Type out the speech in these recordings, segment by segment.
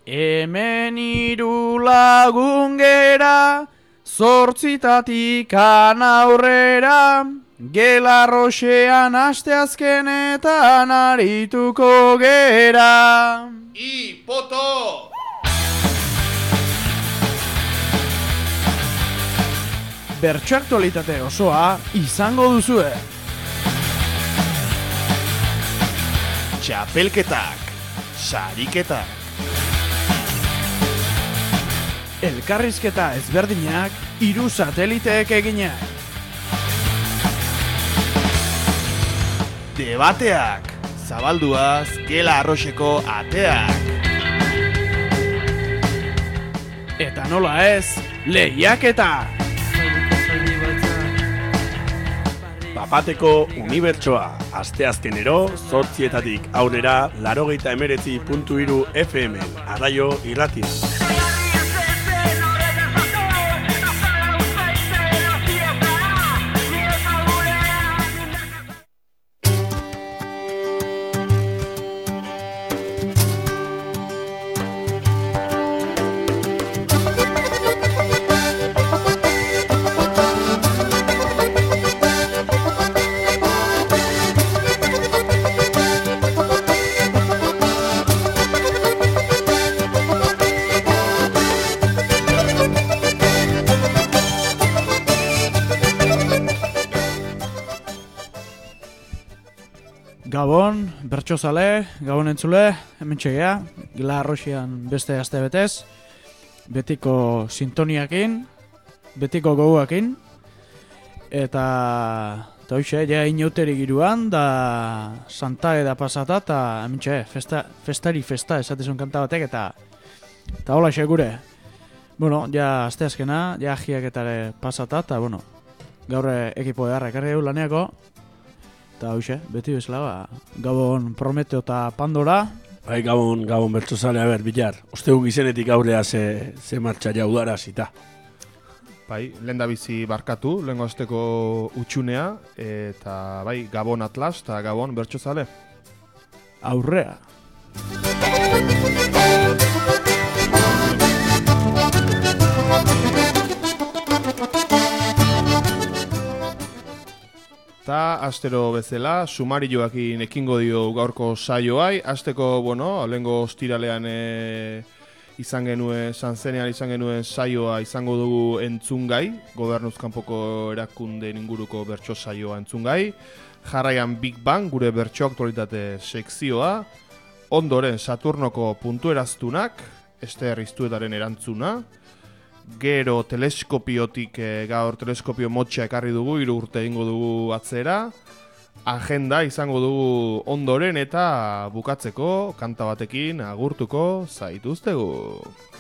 Hemen 3 lagun gera, 8 aurrera, Gelarroxean asteazkenetan arituko gera. Poto! Bertso aktualitate osoa izango duzue. Txapelketak, sariketak, elkarrizketa ezberdinak 3 sateliteek eginak. debateak, zabalduaz Gelarroxeko ateak. Eta nola ez, lehiaketa! Bapateko unibertsoa, asteazkenero, 8 aurrera, 89.3 FM, Arraio Irratia. Gabon, bertsozale, gabon entzule, hemen txegea, Gelarroxean beste aste betez, betiko sintoniakin, betiko goguakin, eta hoxe, ja inauteri giruan, da Santa Eda pasata, eta hemen txe, festari festa esatezun kanta batek, eta hola gure. Bueno, ja asteazkena, ja agiaketare pasata, eta bueno, gaur ekipo edarra ekarri dugu laneako, eta hoxe, beti bezala, Gabon Prometeo eta Pandora. Bai, Gabon bertsozale, Bilar. Ostegun gizenetik aurrea ze martxa jaudara zita. Bai, lehen da bizi barkatu, lehen gozteko utxunea, eta bai, Gabon Atlas eta Gabon bertsozale. Aurrea. Eta astero bezala, sumarioakin ekingo dio gaurko saioai. Asteko, lehengo ostiralean izan genuen, sanzenean izan genuen saioa izango dugu entzungai, gobernuzkanpoko erakundeen inguruko bertso saioa entzungai. Jarraian Big Bang, gure bertso aktualitate sekzioa. Ondoren Saturnoko puntueraztunak, Ester Iztuetaren erantzuna. Gero teleskopiotik gaur teleskopio motxa ekarri dugu, 3 urte egingo dugu atzera. Agenda izango dugu ondoren eta bukatzeko kanta batekin agurtuko zaituztegu.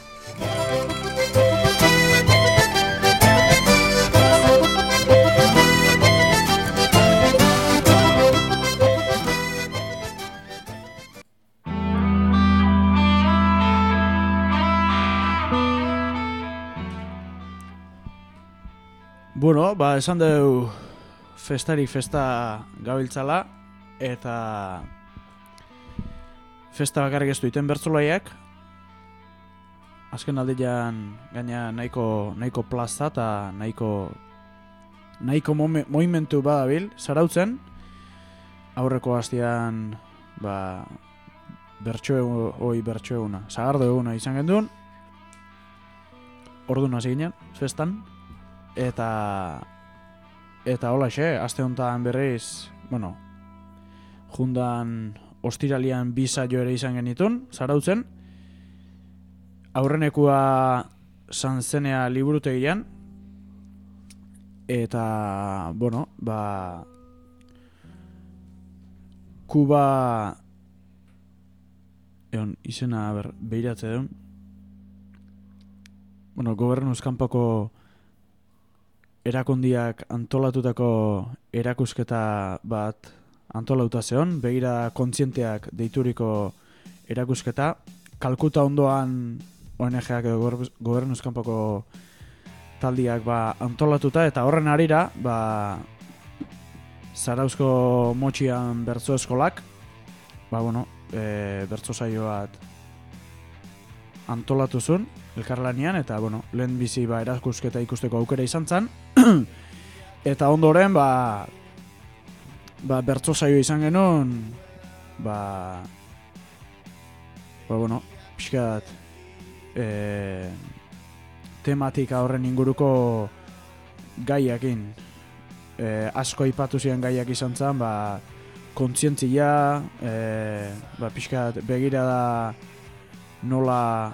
Bueno, esan dugu festari festa gabiltzala, eta festa bakarrik ez duiten bertzolaiak. Azken aldean gaina nahiko plaza eta nahiko movimentu badabil zarautzen. Aurreko hastian bertso eguna, sagardo eguna izan gendun. Orduan hasi ginen, festan. Eta hola aste honetan berriz, jundan ostiralian 2 saio ere izan genitun, zarautzen. Aurrenekua sanzenea liburutegian. Eta, Kuba, izena behiratze duen. Gobernuz kanpoko erakundiak antolatutako erakusketa bat antolauta zeon, begira kontzienteak deituriko erakusketa. Kalkuta ondoan ONG-ak edo gobernuzkanpoko taldiak antolatuta, eta horren harira Zarauzko motxian bertso eskolak bertso saio bat antolatu zuen, elkarlanean, eta, bueno, lehen bizi erakusketa ikusteko aukera izan zen. Eta ondoren, bertso saio izan genuen, bueno, pixkat, tematika horren inguruko gaiakin, asko aipatu ziren gaiak izan zen, kontzientzia, pixkat begirada nola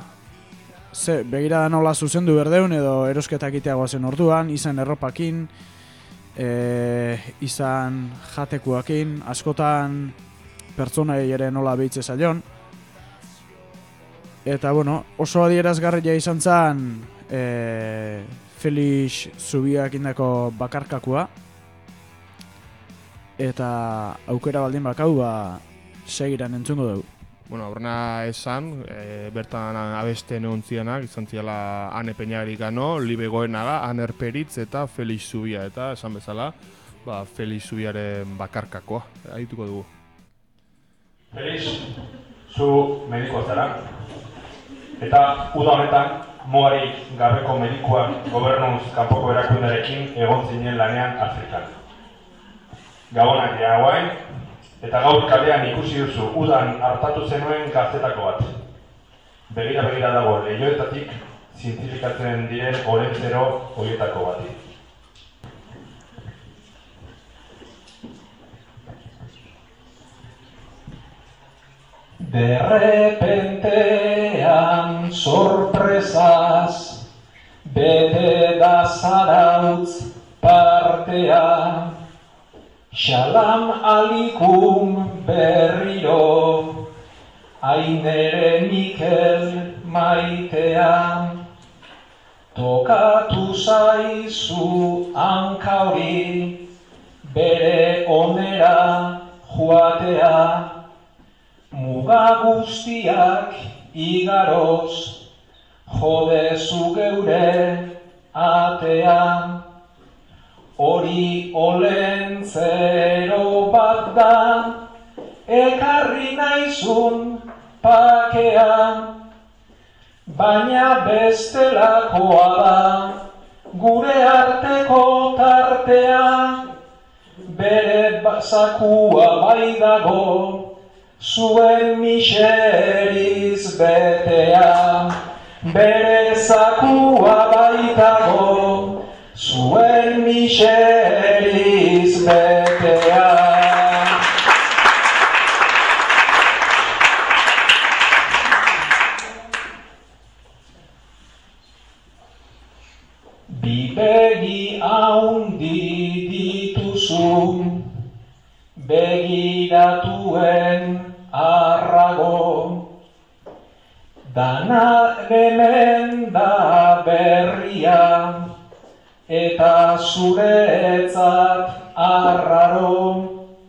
zuzendu berdeun edo erosketak iteagoa zen orduan, izan erropakin, izan jatekuakin, askotan pertsonai ere nola behitze zaion. Eta, bueno, oso adierazgarria izan zen Felix Zubiak indako bakarkakua. Eta aukera baldin bakau, segiran entzungo dugu. Bueno, horrena esan, bertan abesten ontzianak, izan ziala Ane Peñagarikano, Libe Goenaga, Aner Peritz eta Felix Zubia, eta esan bezala, Felix Zubiaren bakarkakoa, ahituko dugu. Felix, zu medikoa zara, eta uda honetan, mugarik gabeko medikuak gobernuz kanpoko erakundarekin egon zinen lanean Afrikan. Gabonak dira guain, eta gaur kalean ikusi duzu udan hartatu zenuen gaztetako bat. Begira dago lehioetatik zientifikatzen diren orentzero horietako bati. De repentean sorpresaz bete da zarautz partea. Xalam alikum berriro, Ainere Mikel maitea. Tokatu zaizu hanka hori, bere onera joatea. Muga guztiak igaroz, jodezu geure atea. Hori olentzero bat da, ekarri naizun pakea. Baina bestelakoa da, gure arteko tartea. Bere zakua bai dago, zuen miseriz betea. Bere zakua bai dago, zuen miseriz betea. Bi begi haundi dituzu, begiratuen arrago. Dana hemen da berria, eta zuretzat arraro.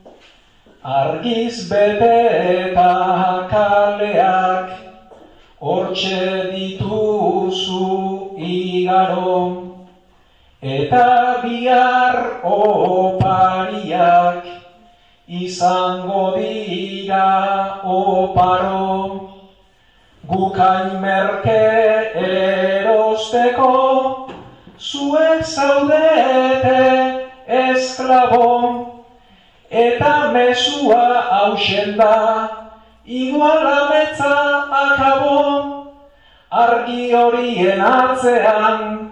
Argiz bete eta kaleak, hortxe dituzu igaro. Eta bihar opariak, izango dira oparo. Gukain merke erosteko, zuek zaudete esklabo, eta mesua hausen da, igual ametza akabo. Argi horien atzean,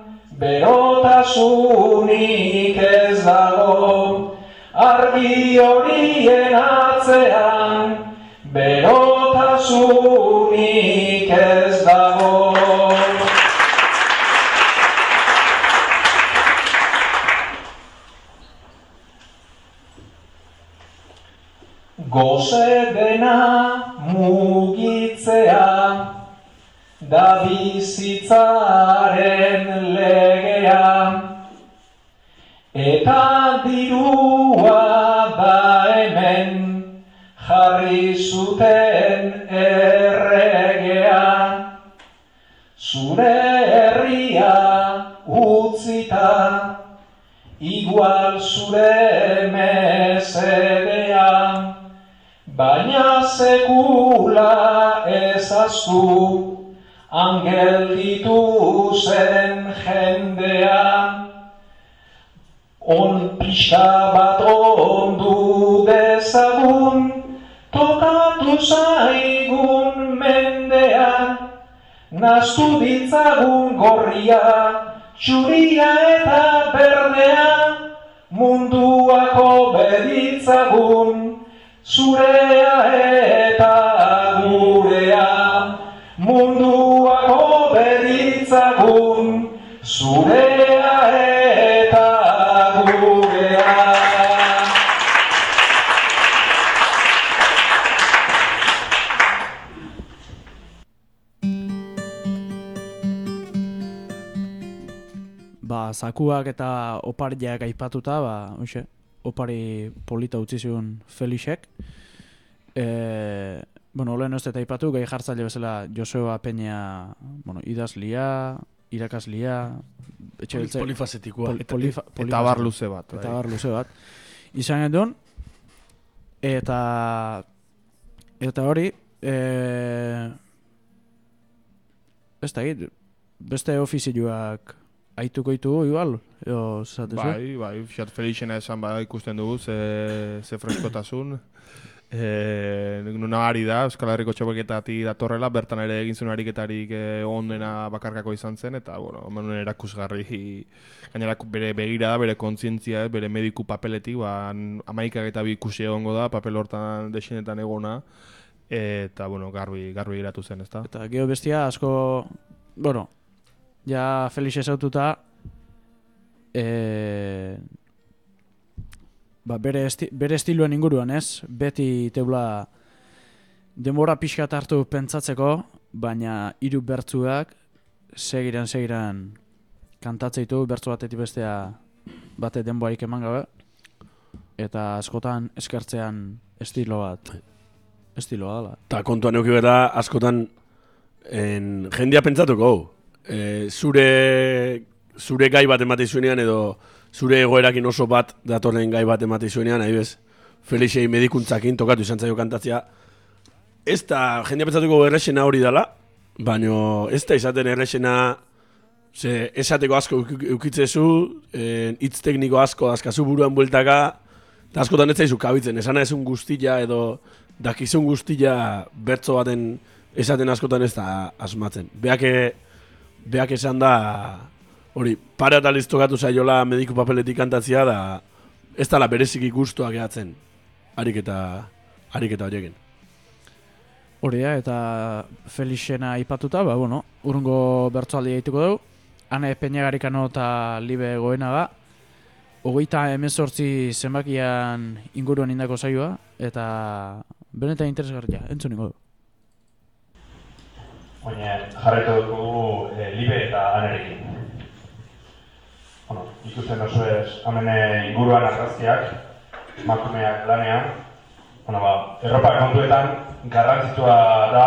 berotasunik ez dago. Argi horien atzean, berotasunik ez dago. Goze dena mugitzea, da bizitzaren legea. Eta dirua da hemen, jarri zuten erregea. Zure herria utzita, igual zure mesedea. Baina sekula ezaztu, Angelditu zen jendea, on pixka bat ondu dezagun, tokatu zaigun mendea, nastu ditzagun gorria, txuria eta berdea, munduako beditzagun, zurea eta gurea, munduako beditzagun, zurea eta gurea. Zakuak eta opariak aipatuta, opari polita utzi zion Felixek. Lehen ez eta aipatu, gai jartzaile bezala Joseba Peña, idazlia, irakaslia, polifazetikoa. Eta bar luze bat. Eta bar luze bat. Izan edun, eta hori, ez da egit, beste ofizioak aituko ditugu, igual? Bai, Fiat Felixena esan ikusten dugu, ze freskotasun. Nunabari da, Euskal Herriko txapelketatik datorrela, bertan ere egin zuen ariketarik ondena bakarkako izan zen, eta, hemen erakusgarri, gainera bere begira da, bere kontzientzia, bere mediku papeletik, amaikak eta bi ikusi egongo da, papel hortan desinetan egona, eta, garbi geratu zen, ezta? Eta geho bestia, asko, ja Felix ezaututa, bere estiloen inguruan, ez? Beti teula denbora pixkat hartu pentsatzeko, baina hiru bertsuak segiran kantatzeitu, bertsu batetik bestea bate denborarik eman gabe, eta askotan eskertzean estiloa dela. Ta kontuan euki bera, askotan jendia pentsatuko, zure gai bat emate zuenean edo zure egoerakin oso bat datorren gai bat emate zuenean, nahi bez, Felixei medikuntzakin tokatu izan zaio kantatzea. Ez da, jendia pentsatuko errexena hori dela, baina ez da izaten errexena, esateko asko eukitzezu, hitz tekniko asko dazkazu buruan bueltaka, eta askotan ez zaizu kabitzen, esana ezun guztia edo dakizun guztia bertso baten esaten askotan ez da asmatzen. Beak esan da, hori, pare eta listokatu zaiola mediku papeletik kantatzea da, ez dala bereziki guztua gehatzen, ariketa horiekin. Hori da, eta Felixena aipatuta, urrungo bertsoaldia egituko dugu, Ane Peñagarikano eta Libe Goenaga, 38 zenbakian inguruan indako saioa, eta benetan interesgarria, entzun ingo du. Baina jarraitu dugu Libe eta Anerekin. Ikusten oso ez, hemen inguruan argazkiak, emakumeak lanean. Erropa kontuetan garrantzitua da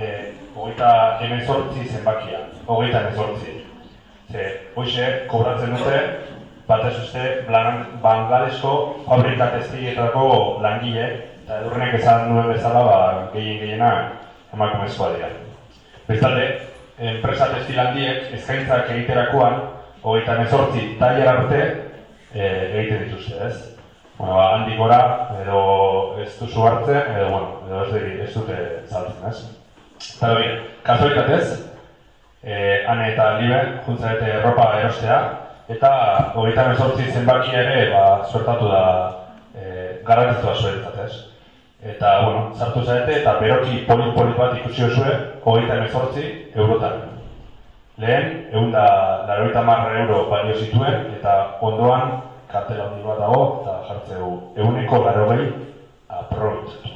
38 zenbakia, 38. Hoxe, kobratzen dute, batez uste, Bangladesko fabrika testietako langile, eta edurrenek esan nuen bezala, gehiena emakumezkoa dira. Bestalde, enpresa testilandiek eskaintzak egiterakoan, 38 tailer arte egiten dituzte, ez? Handik gora, edo ez duzu hartzen, edo ez dute saltzen, ez? Eta hori, kasualitatez, Ane eta Libe juntzarete ropa erostea, eta 38 zenbakia ere suertatu da garrantzitua zuetzat, ez? Eta, sartu zarete eta beroki polit bat ikusi osue, 38 eurotan. Lehen, 190 euro balio zituen, eta ondoan kartela handi bat dago, eta jartzeu 180 aprobetxatu.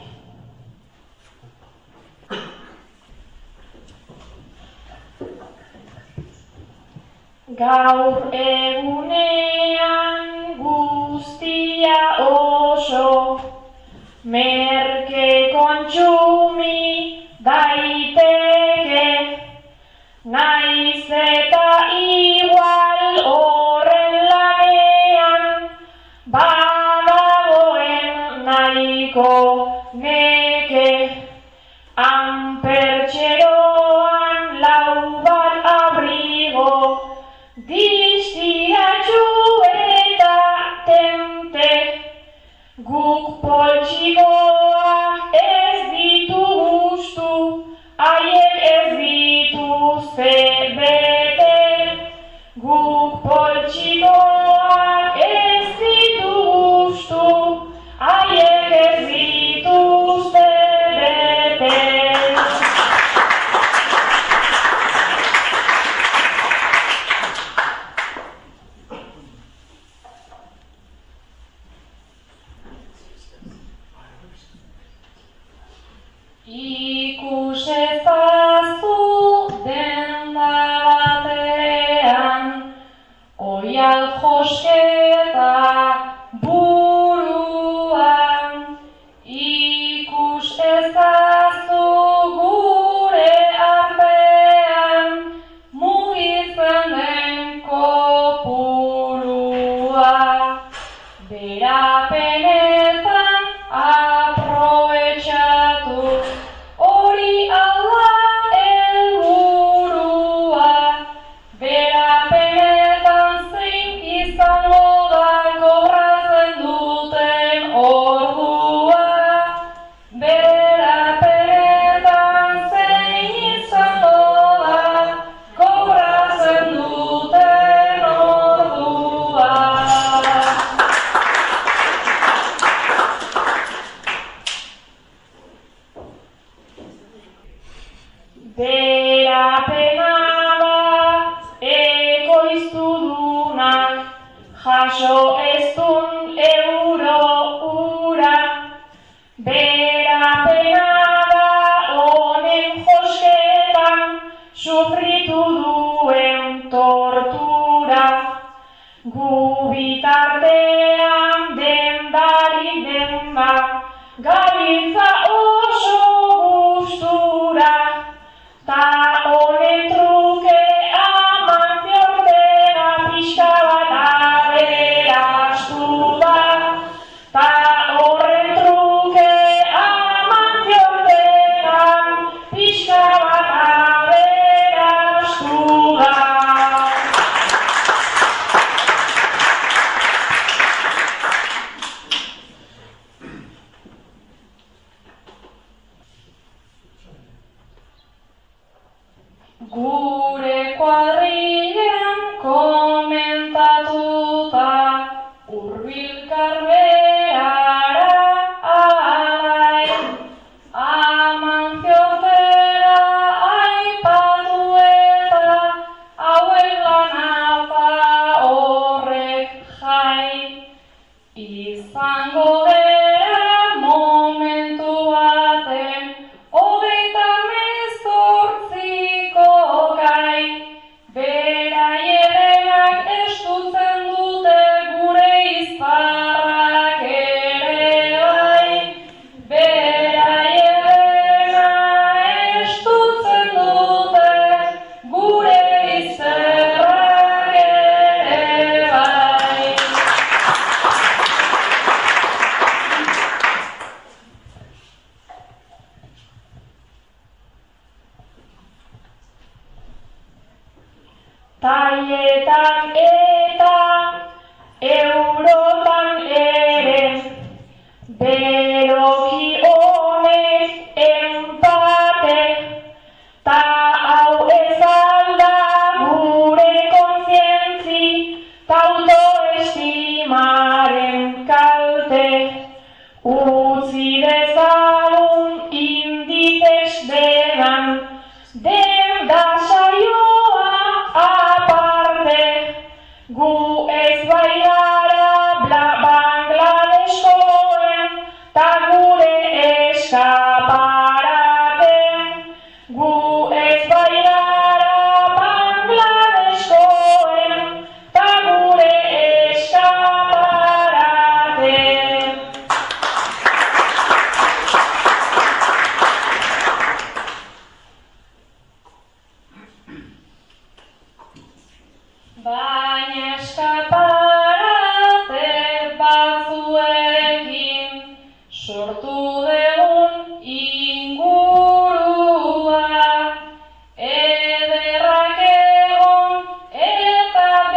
Gaur egunean guztia oso merke kontsumi daiteke, naiz eta igual horren lanean badagoen nahiko neke, han pertxeroan lau distiratsu eta tente, guk poltsikoak ez ditu gustu, haiek ez dituzte bete, guk poltsikoak ez ditu gustu, haiek ez dituzte bete. Ikusezazu denda batean, oial josketa buruan. Ikusezazu gure artean, mugitzen den kopurua. Berapenetan aprobetxatu, hori alda helburua. Berapenetan zein izango da kobratzen duten ordua. Berapenetan zein izango da kobratzen duten ordua. Berapena da ekoiztudunak, jaso ez dun euro ura. Berapena da honen josketan sufritu duen tortura. Gu bitartean dendari denda, gabiltza oso gustura. Ta honen truke Amantzortega pixka bat aberastu da. Ta horren truke Amantzortega pixka bat aberastu da. Gure kuadrilean komentatuta, hurbilkar berara alain. Amantzortega aipatu eta hauek lana eta horrek jai. Izango gera momentu baten, 38ko gai. Beraienak estutzen dute gure izparrak ere bai. Beraienak estutzen dute gure izparrak ere bai. Taietan eta eurotan ere, beroki honek empate, ta hau ez alda gure kontzientzi, ta autoestimaren kalte. Utzi dezagun Inditex denan, denda saioa aparte. Gu ez baigara Bangladeskoen, ta gure eskaparaten. Gu ez baigara Bangladeskoen, ta gure eskaparaten. Baina eskaparate batzuekin sortu dugun ingurua, ederrak egon eta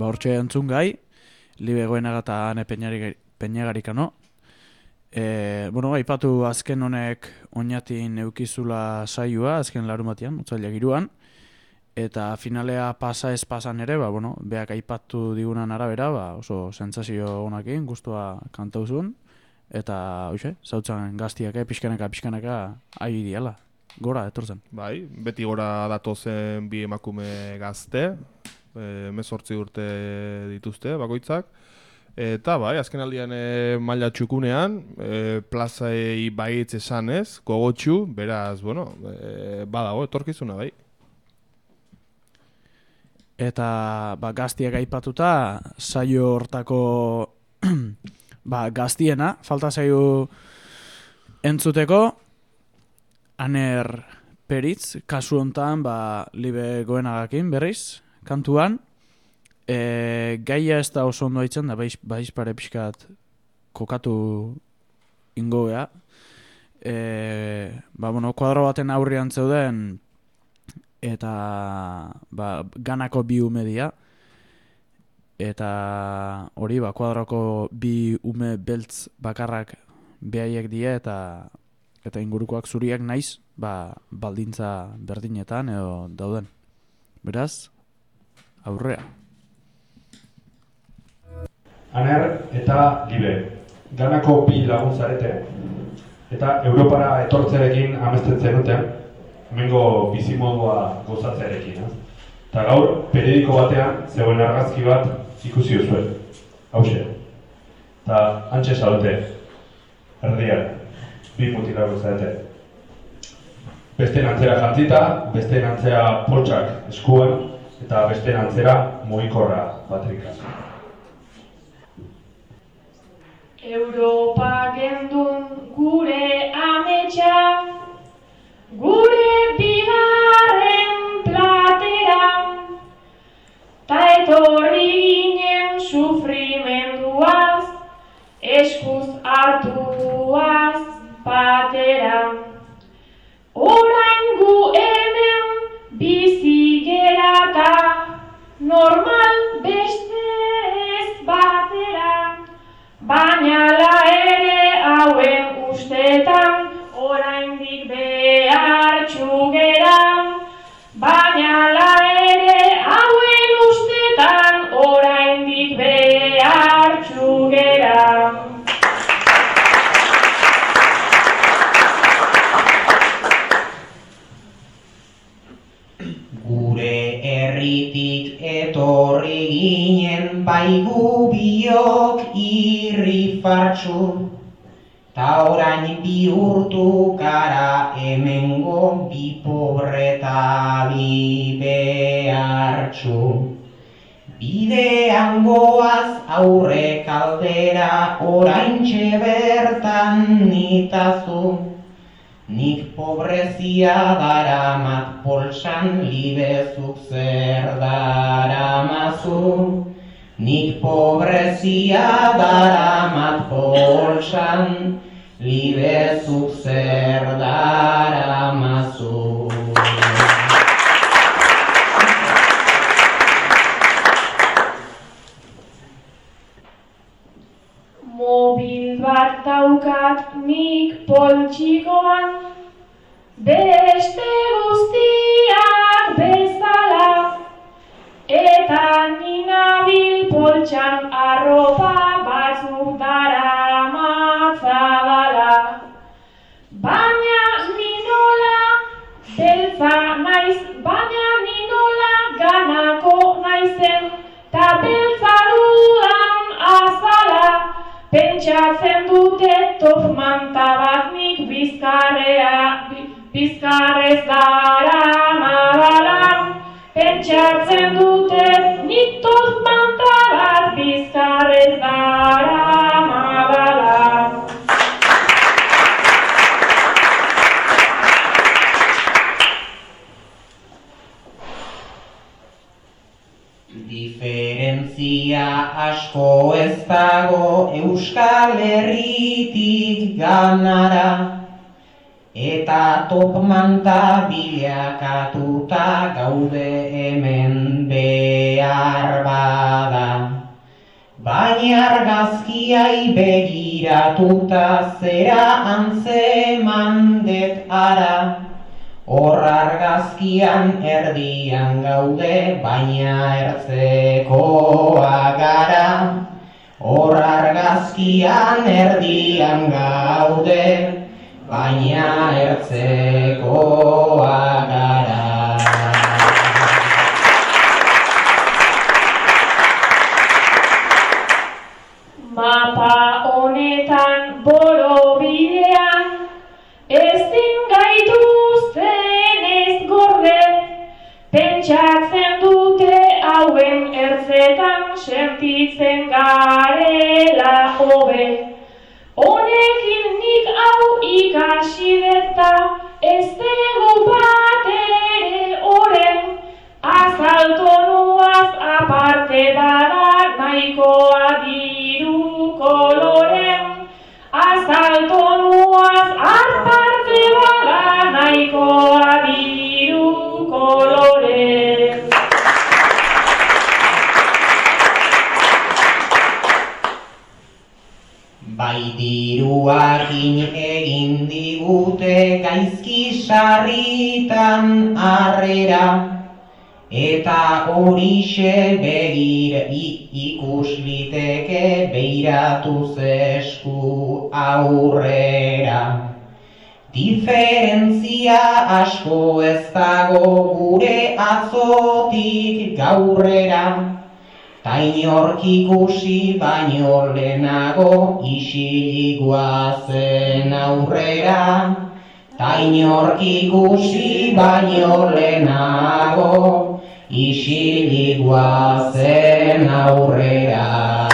hortxe entzun gai, Libe Goenaga eta Ane Peñagarikano. Aipatu azken honek oinatin eukizula saioa, azken larunbatean, otsailak 3an, eta finalea pasa ez pasan ere, beak aipatu digunan arabera, oso sentsazio onakin, gustua kantauzun, eta zautzan gaztiak, pixkanaka ari diala, gora etortzen. Bai, beti gora datozen bi emakume gazte, 18 urte dituzte bakoitzak, eta bai, azken aldian maila txukunean, plazai baitz esanez, gogotxu, beraz, badago, etorkizuna bai. Eta gaztiak aipatuta, saio hortako gaztiena, falta zaio entzuteko, Aner Peritz, kasu hontan Libe Goenagakin berriz, kantuan, gaia ez da oso ondo haitzen, da baizpare pixkat kokatu ingogea. Kuadro baten aurrian zeuden, eta ganako bi ume dira, eta hori kuadroko bi ume beltz bakarrak behaiek dira, eta ingurukoak zuriak naiz, baldintza berdinetan edo dauden. Beraz, aurrea. Aner eta Libe, ganako bi laguntzarete, eta Europara etortzerekin amesten zenuten, hemengo bizimodua gozatzearekin. Eta gaur, periodiko batean, zegoen argazki bat ikusi duzuen. Hauxe. Eta hantxe salute, erdian, bi mutilako zarete. Beste antzera jantzita, beste antzera poltsak eskuan, eta beste antzera mugikorra batrika. Europa gendun gure ametsa, gure bigarren platera, ta etorri ginen sufrimenduaz, eskuz hartuaz batera. Orain gu hemen bizi gerata, normal beste ez batera, baina la ere hauen ustetan, oraindik behartxu gera, baina la ere hauen ustetan, oraindik behartxu gera. Gure herritik etorri ginen baigu biok irri fartxu, ta orain bihurtu gara hemengo bi pobreta bi behartxu. Bidean goaz aurre kaldera oraintxe bertan nitazu, nik pobrezia daramat poltsan, Libezuk zer daramazu. Nik pobrezia daramat poltsan, Libezuk zer daramazu. Mobil bat daukat nik poltsikoan, beste guztiak bezala, eta ni nabil poltsan arropa batzuk daramatzadala. Baina ni nola beltza naiz, baina ni nola ganako naizen, ta beltza dudan azala. Pentsatzen dute top manta bat nik bizkarrez daramadala. Pentsatzen dute nik top manta bat bizkarrez daramadala. Diferentzia asko ez dago Euskal Herritik ganara, eta top manta bilakatuta gaude hemen behar bada. baina argazkiai begiratuta zera antzeman det ara. Hor argazkian erdian gaude, baina ertzekoa gara. Hor argazkian erdian gaude, baina ertzekoa gara. Mapa honetan borobidean, ezin gaituzten ez gorde, pentsatzen dute hauen ertzetan sentitzen garela hobe. Honekin nik hau ikasi deta, ez dugu bat ere oren, azaltonuaz aparte bada nahikoa diru koloren. Azaltonuaz aparte bada nahikoa diru koloren. Bai diruakin egin digute gaizki sarritan harrera, eta horixe ikus liteke beiratuz esku aurrera. Diferentzia asko ez dago gure atzotik gaurrera, ta inork ikusi baino lehenago isilik goazen aurrera. Ta inork ikusi baino lehenago isilik goazen aurrera.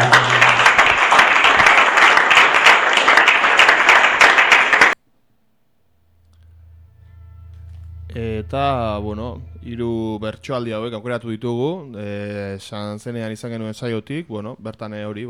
Eta, bueno, 3 bertsoaldi hauek aukeratu ditugu, Sanzenean izan genuen saiotik, bueno, bertan hori,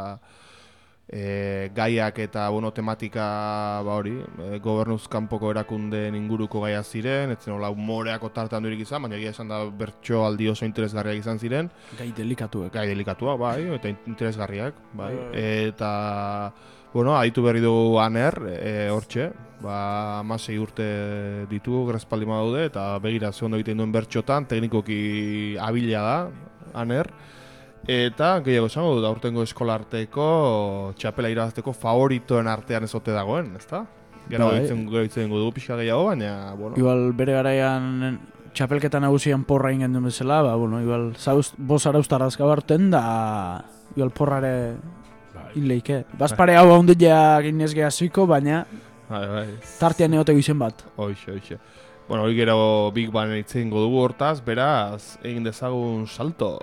gaiak eta, bueno, tematika, hori, gobernuz kanpoko erakundeen inguruko gaia ziren, etzen hola humoreako tartean durik izan, baina egia esan da bertsoaldi oso interesgarriak izan ziren. Gai delikatuak. Gai delikatuak, bai, eta interesgarriak, bai. Eta, bueno, aditu berri dugu Aner, hortxe, 16 urte ditu grezpaldi daude, eta begira ze ondo egiten duen bertxotan, teknikoki abila da, Aner. Eta, gehiago esango dut, aurtengo eskolarteko txapela irabazteko favoritoen artean ezote dagoen, ezta? Gero ditzen dugu pixka gehiago, baina, bueno. Igual bere garaian txapelketa nagusian porra ingen duen bezala, bueno, igual bos arauztarazka barten da, igual porrare inleike. Bazpare hau haundila ginez gehaziko, baina tartean egote izen bat. Hoxe. Bueno, hori gero Big Bang itzen dugu hortaz, beraz, egin dezagun salto.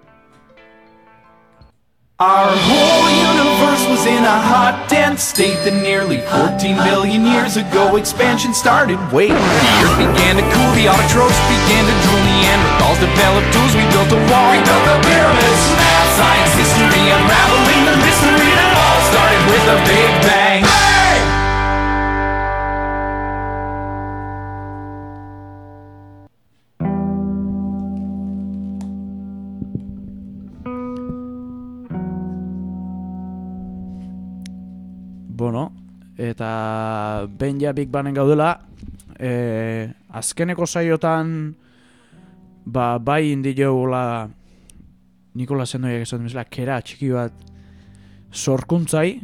Our whole universe was in a hot, dense state that nearly 14 billion years ago expansion started. Wait, the earth began to cool, the autotrophs began to drool, Neanderthals developed tools, we built a wall. We built the pyramids, math, science, history, unraveling the mystery that all started with a Big Bang. Bueno, eta behin ja Big Bangen gaudela, azkeneko saiotan bai indiola Nikola Sendoiak esaten bezala kera txiki bat sorkuntzai,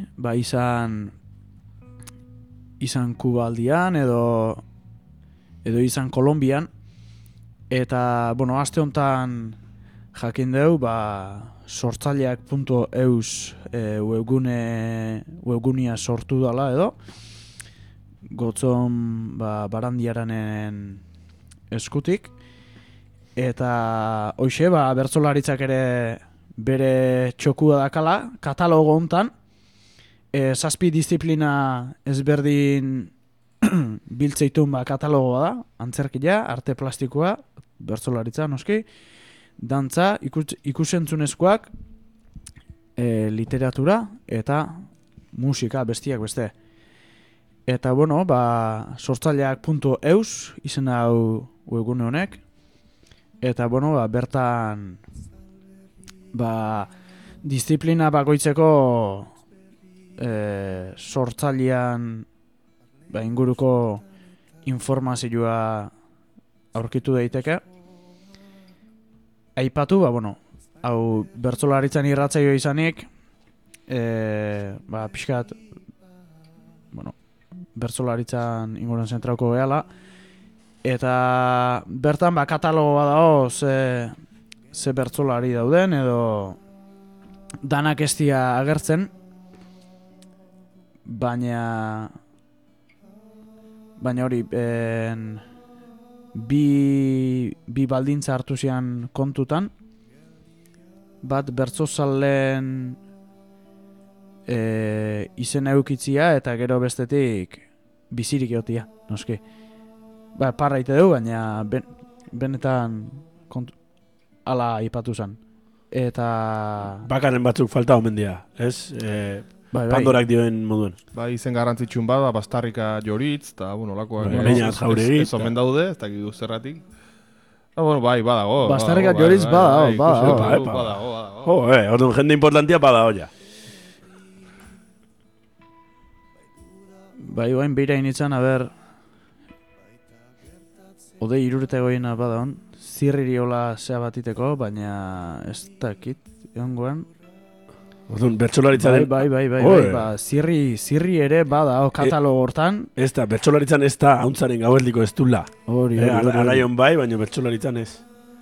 izan Kubaldian edo izan Kolombian, eta, bueno, aste honetan jakin deu, sortzaileak.eus webgunea sortu dala edo gotzon barandiaranen eskutik, eta hoxe bertsolaritzak ere bere txokua dakala katalogo hontan, 7 disiplina ezberdin biltzeitun katalogoa da, antzerkia, arte plastikoa, bertsolaritza noski, dantza, ikusentzunezkoak, literatura eta musika bestiak beste. Eta, bueno, sortzaileak.eus izen hau webgune honek. Eta, bueno, bertan disiplina bakoitzeko sortzailean inguruko informazioa aurkitu daiteke. Aipatu, hau bertsolaritzan irratzaio izanik, pixkat, bertsolaritzan inguruan zentrauko gehala, eta bertan katalogoa dago ze bertsolari dauden, edo danak ez dira agertzen, baina hori bi baldintza hartu zian kontutan, bat bertsozalen izen eukitzia eta gero bestetik bizirik egotia, noski. Parra ite du, baina benetan ala ipatu zen. Eta... Bakaren batzuk falta omen dira, ez? Pandorak dioen moduen. Izen garrantzitsuun bada, Bastarrika Joritz, eta, lakoak... Beinat Jauregui. Ez omen daude, ez dakik zerratik. Badago. Bastarrika Joritz badago. Orduan jende importantia badago ja. Oain beira initzen, Ode irurete goiena badaon, zirririola zea batiteko, baina ez dakit, egongoan. Orduan, bertsolaritzaren... Bai, zirri ere badao katalogo hortan. Ez da, bertsolaritzan ez da hauntzaren gauerdiko ez dula. Hori. Araion bai, baina bertsolaritzan ez.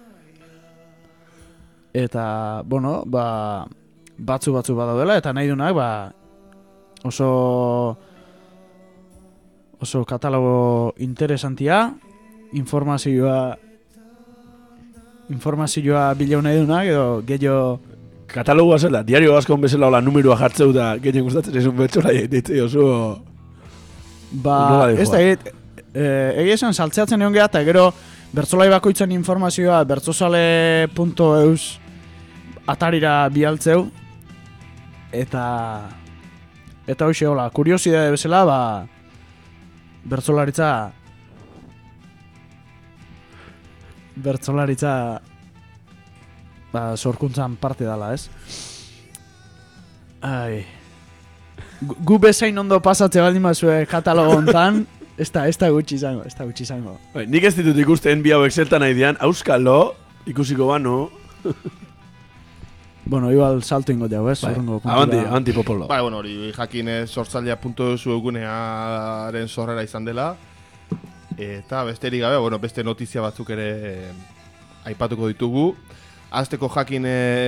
Eta, batzu badaudela, eta nahi dunak, oso katalogo interesantia, informazioa bilau nahi dunak, edo gehiago... Katalogoa zela, diario askon bezala hola numeroa jartzeu da, gehien gustatzen esun bertsola ditzei oso... ez da, egia esan saltzeatzen egon geha, eta gero bertsolai bakoitzen informazioa bertsozale.eus atarira bialtzeu, eta hoxe hola, kuriosidade bezala, bertsolaritza sorkuntzan parte dala, ez? Gu bezain ondo pasatze baldin bazue katalogo hontan, ez da gutxi izango. Nik ez ditut ikusten bi hauek zeltan nahi dian, auskalo, ikusiko bano. Igual salto ingo jau, ez? Avanti popolo. Hori jakin sortzailea.eus webgunearen sorrera izan dela. Eta besterik gabe, beste notizia batzuk ere aipatuko ditugu. Azteko jakin,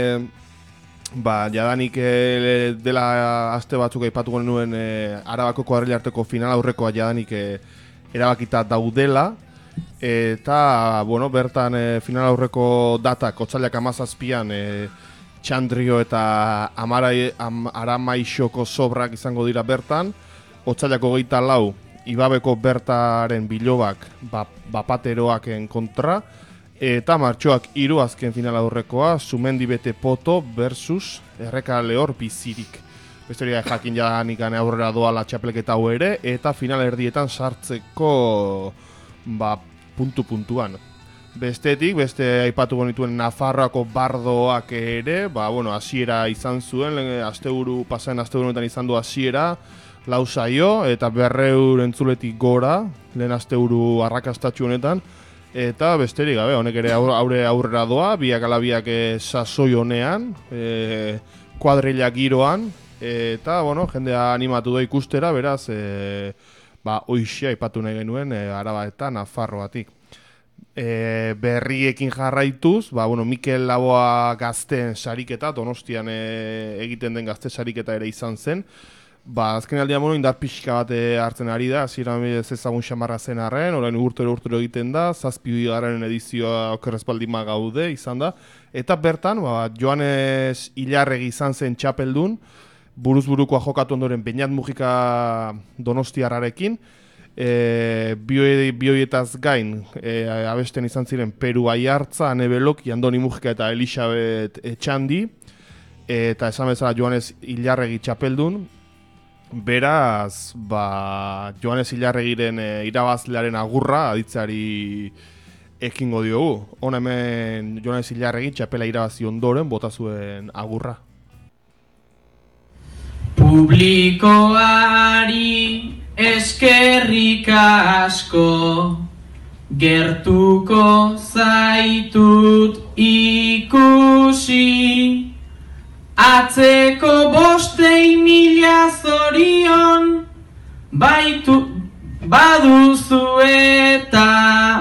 jadanik dela aste batzuk aipatuko nuen Arabako kuadrilla arteko final aurrekoa jadanik erabakita daudela. Eta, bertan final aurreko datak, otsailak 17an Txandrio eta Aramaixoko sobrak izango dira bertan. Otsailak 24 Ibabeko bertaren bilobak bapateroaken kontra. Eta martxoak 3 azken final aurrekoa, Sumendi Bete Poto versus Erreka Lehor Bizirik. Besteria jakin jadanik aurrera doala txapelketa hau ere, eta final erdietan sartzeko puntu-puntuan. Bestetik, beste aipatu genituen Nafarroako bardoak ere, hasiera izan zuen, pasaen asteburuetan izan du hasiera, 4 saio, eta 200 entzuletik gora, lehen asteburu arrakastatxu honetan. Eta besterik gabe, honek ere aurrera doa, biak ala biak sasoi honean, kuadrilla giroan, eta, jendea animatu da ikustera, beraz, hoxe aipatu nahi genuen, Araba eta Nafarroatik. Berriekin jarraituz, Mikel Laboa gazteen sariketa, Donostian egiten den gazte sariketa ere izan zen. Azken aldean indar pixka bat hartzen ari da, hasieran ez ezagun xamarra zen arren, orain urtero egiten da, 7. edizioa okerrezpaldima gaude izan da. Eta bertan, Joanes Ilarregi izan zen txapeldun, buruz-burukoa jokatu ondoren Beñat Mujika Donostiarrarekin, bioietaz gain abesten izan ziren Peru Aiartza, Ane Beloki, Andoni Mujika eta Elisabet Etxandi, eta esan bezala Joanes Ilarregi txapeldun. Beraz, Joanes Ilarregiren irabazlearen agurra aditzeari ekingo diogu. Hona hemen Joanes Ilarregi txapela irabazi ondoren bota zuen agurra. Publikoari eskerrik asko, gertuko zaitut ikusi, atzeko 5.000 zorion, baduzu eta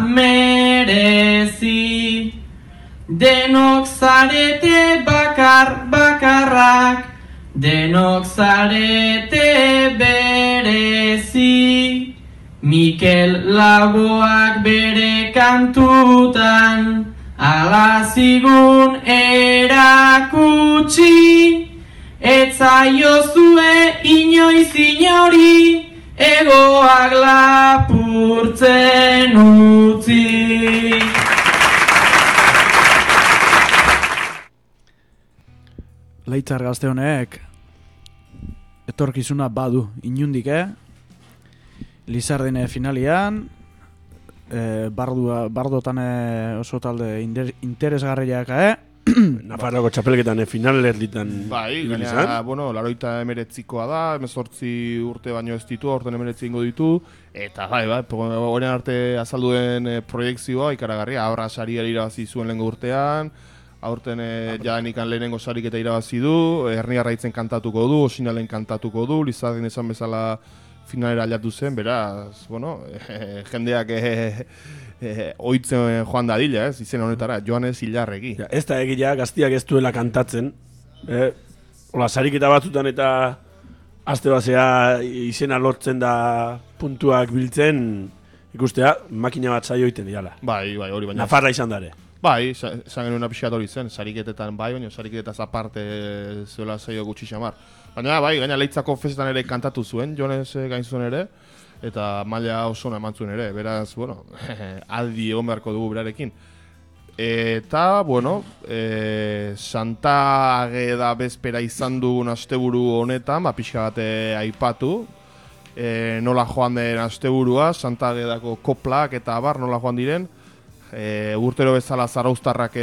merezi. Denok zarete bakarrak, denok zarete berezi. Mikel Laboak bere kantutan ala zigun erakutsi, etzaiozue inoiz inori egoak lapurtzen utzi. Leitzar gazte honek etorkizuna badu inundik, Lizardine finalian, bardotan oso talde interesgarriak, Nafarroko txapelketan finalerditan. Bai, gaina, bueno, 89koa da, 18 urte baino ez ditu, aurten 19 ingo ditu, eta bai, horren arte azalduen proiektzioa ikaragarria, aurra saria irabazi zuen lehengo urtean, aurten jadenikan lehenengo sariketa irabazi du, Herniarraitzen kantatuko du, Osinalen kantatuko du, Lizardin esan bezala finalera aldatu zen, beraz, bueno, jendeak oitzen joan dadila, izen honetara, Joanes Ilarregi. Ja, ez da egia gaztiak ez duela kantatzen, hola, sariketa batzutan eta aste basea izena lortzen da puntuak biltzen, ikustea, makina bat saio iten diala. Bai, hori baina. Nafarra izan dare. Bai, esan genuen apixat hori zen, sariketetan bai, baina sariketaz aparte zuela saio gutxi xamar. Baina bai, gaina Leitzako festetan ere kantatu zuen, Jones gain zuen ere, eta maila oso ona eman zuen ere, beraz, bueno, aldi egon beharko dugu berarekin. Eta, bueno, Santa Ageda bezpera izan dugun asteburu honetan, pixka bat aipatu, nola joan den asteburua, Santa Agedako koplak eta abar nola joan diren, urtero bezala zarauztarrak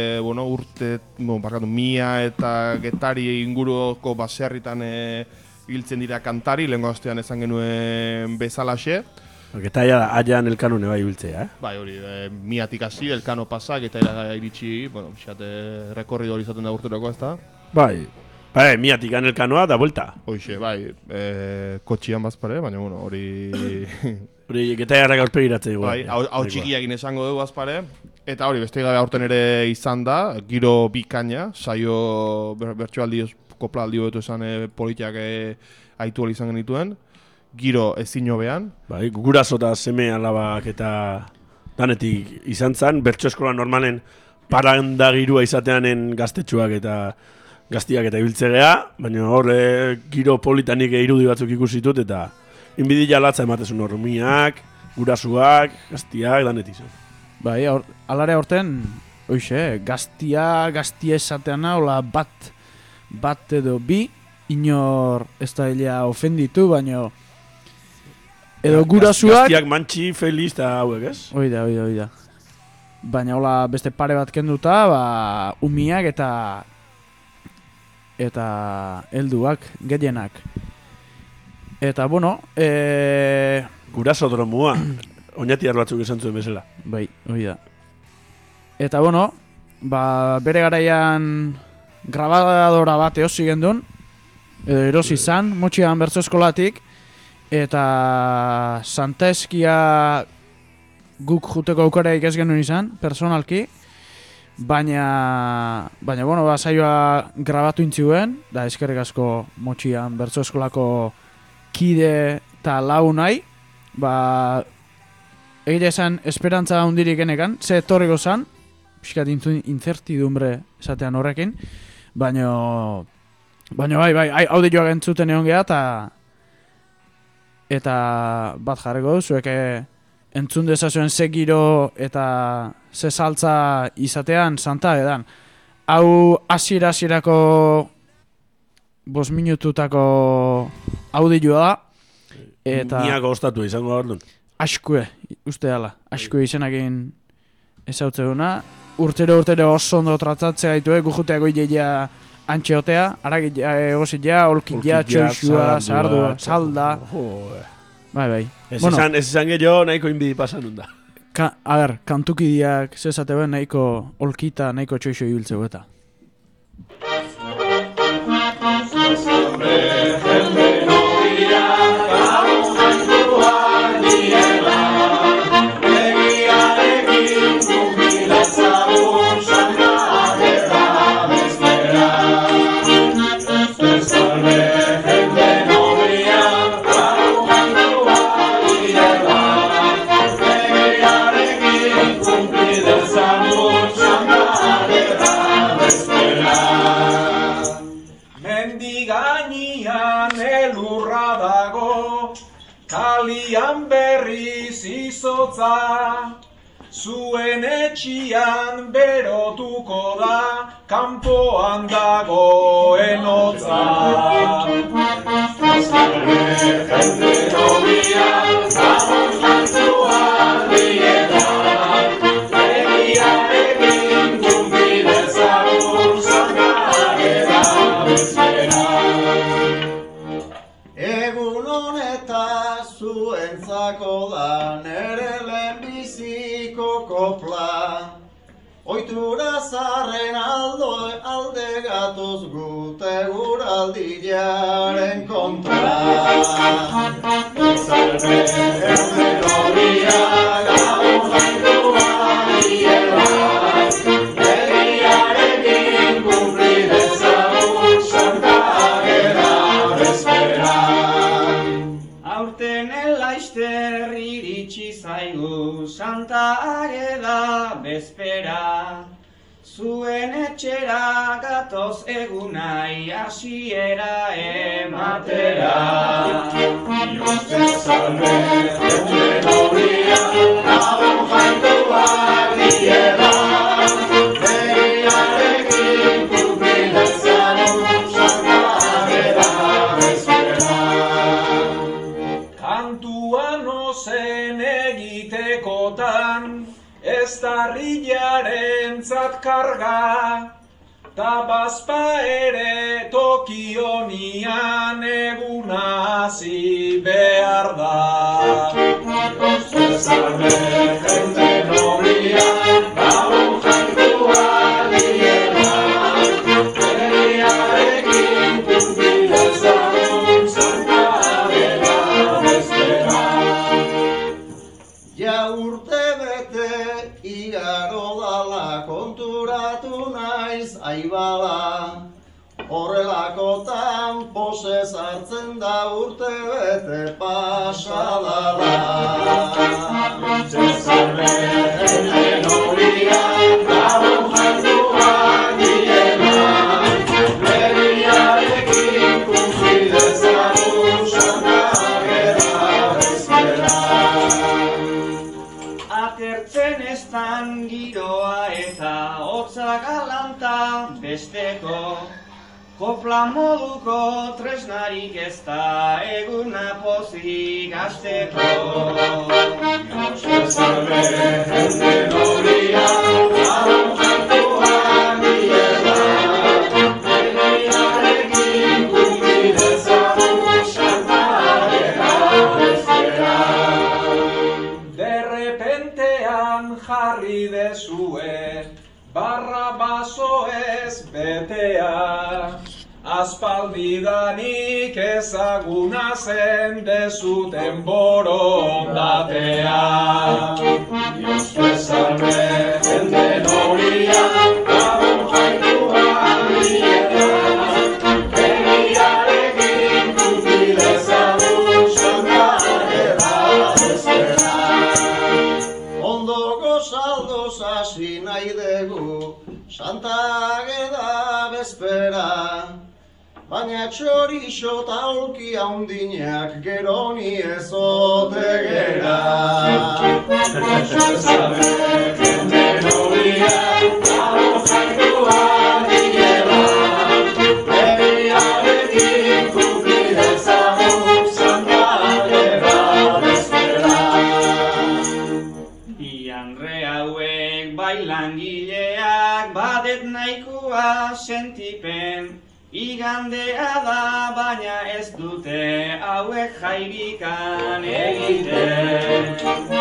Mia eta Getari inguruko baserritan hiltzen dira kantari, lehenko astean esan genuen bezalaxe. Getaia da, aian elkanune bai hiltzea, Bai, hori, Miatik hasi, elkano pasa, Getaira iritsi, bueno, rekorrido hori izaten da urteroko ez da. Bai, Miatik elkanoa da vuelta. Hoxe, bai, kotxian bazpare, baina, bueno, hori... Hori Getaiarrak aurpegiratzea igual. Bai, hau txikiakin esango dugu azpare. Eta hori, beste gabe aurten ere izan da, giro bikaina, saio bertsoaldi kopla aldi betu esan politiak aitu izan genituen. Giro ezin hobean. Bai, guraso eta seme alabak eta danetik izan zen, bertso eskola normalen paranda girua izateanen gaztetxuak eta gaztiak eta ibiltzegea, baina hor giro politanik irudi batzuk ikusitut eta inbidia latza ematezun hormiak, gurasuak, gaztiak, danetik zen. Bai, alare aurten, hoxe, gaztia esatean hola bat edo bi, inor ez da hilea ofenditu, baina edo gurasuak... Gaztiak mantxi, feliz eta hauek, ez? Oida. Baina hola beste pare bat kenduta, umiak eta helduak, gehienak. Eta, bueno, guraso dromua, oinatiar batzuk esan zuen bezala. Bai, hori da. Eta, bueno, bere garaian grabadora bat eosi gendun, edo erosi zan, motxian bertso eskolatik, eta Santa Eskia guk juteko aukeraik ez genuen izan, personalki, baina bueno, saioa grabatu intzuen, da eskerrik asko motxian bertso eskolako kide eta launai, egia esan esperantza hundirik genekan, ze etorriko zan, pixkat incertidumbre esatean horrekin, baina bai, audioak entzuten egon geha, eta bat jarriko zuek entzun dezazuen ze giro eta ze saltza izatean Santa edan. Hau hasiera-hasierako 5 minututako audioa da, eta... Niako ostatu izango da orduan. Askue, uste dala, askue izenakin ezautze duna. Urtero oso ondo tratatzea gaitu, gujuteako ideia antxeotea, haragit egozit ja, olkit ja, txoixua, zahardua, salda. Bai. Ez izan gehiago nahiko inbidi pasan hunda. A ber, kantukidiak zezate ben nahiko olkita, nahiko txoixo ibiltzeu eta. Kalian berriz izotza, zuen etxian berotuko da, kanpoan dagoen hotza. Jende nobia, gabon jantzua dieta, egiarekin kunbidezagun zangarera bezpera. Egun honetaz zuentzako da nere lehenbiziko kopla, ohitura zarren alde gatoz gute guraldiaren kontra. Zalbe jende nobia, gabon jantzua diela, egiarekin kunplidezagun zangarera bezpera. Aurten elaister iritsi zaigu Santa Ageda bezpera, zuen etxera gatoz egunai hasiera ematera. Dioste salve, jende nobia, gabon jantua diela, begiarekin kunplidezagun zangarera bezpera. Kantuan ozen egitekotan, ez darrilarentzat karga, ta bazpa ere tokionian egun hasi behar da. Dioste salve, jende nobia, gabon jantua diela, begiarekin kunplidezagun zangarera bezpera. Ja urte bete igaro dala, konturatu naiz aibala, horrelakotan posez hartzen da urte bete pasadala. Zezarbe jende nobia, gabon jantua diela, begiarekin kunplidezagun zangarera bezpera. Atertzen estan giroa eta hotza galanta besteko, kopla moduko tresnarik ez da eguna pozik hasteko. Zezarbe jende nobia, gabon jantua diela, begiarekin kunplidezagun zangarera bezpera. Derrepentean jarri dezue, barra basoez betea, aspaldidanik ezaguna zen dezuten borondatea. Dioste salve, jende nobia, gabon jantua diela, begiarekin kunplidezagun zangarera bezpera. Ondoko saldoz hasi nahi dugu Santa Ageda bezpera, baina txorixo ta aulki haundinak geroni ezote gera. Zezarbe jende nobia, gabon jantua diela, begiarekin kunplidezagun zangarera bezpera. Ianre hauek bailan langileak badet nahikoa sentipen, igandea da baina ez dute hauek jaibikan egiten.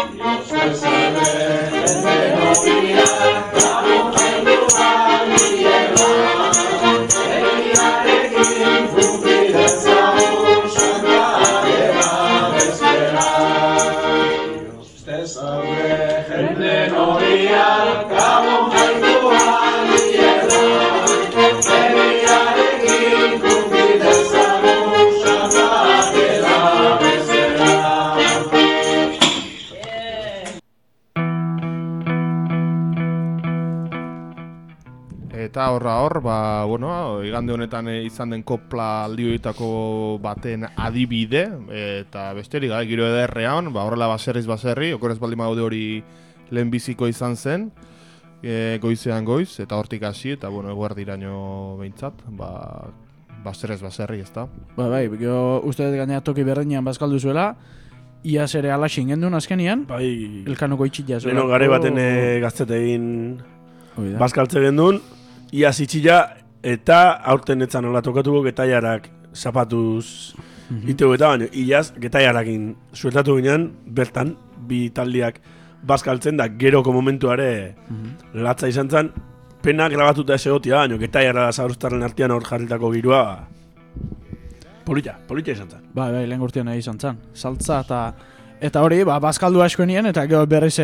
Eta hor, bueno, igande honetan izan den kopla aldioetako baten adibide, eta besterik gabe giro ederrean, horrela baserri, okorez baldin badaude hori lehenbiziko izan zen, goizean goiz, eta hortik hasi, eta bueno, eguerdiraino behintzat, baserri, ezta? Bai, uste dut gainera toki berdinean bazkaldu zuela, iaz ere alaxin gendun azkenian, elkanoko itxilla zuela. Leno gare baten gaztetegin bazkaltze gendun, iaz itxilla eta aurten etzan hola tokatuko getaiarak zapatuz iteu eta baino. Iaz getaiarakin sueltatu ginen, bertan, bi taldiak bazkaltzen da geroko momentuare latza izan zen, pena grabatuta ez egotia baino, getaiara zauruztarren artean hor jarritako girua polita izan zen. Bai, lehen gurtian nahi izan zen. Saltza eta hori, bazkaldu asko nien, eta gero berriz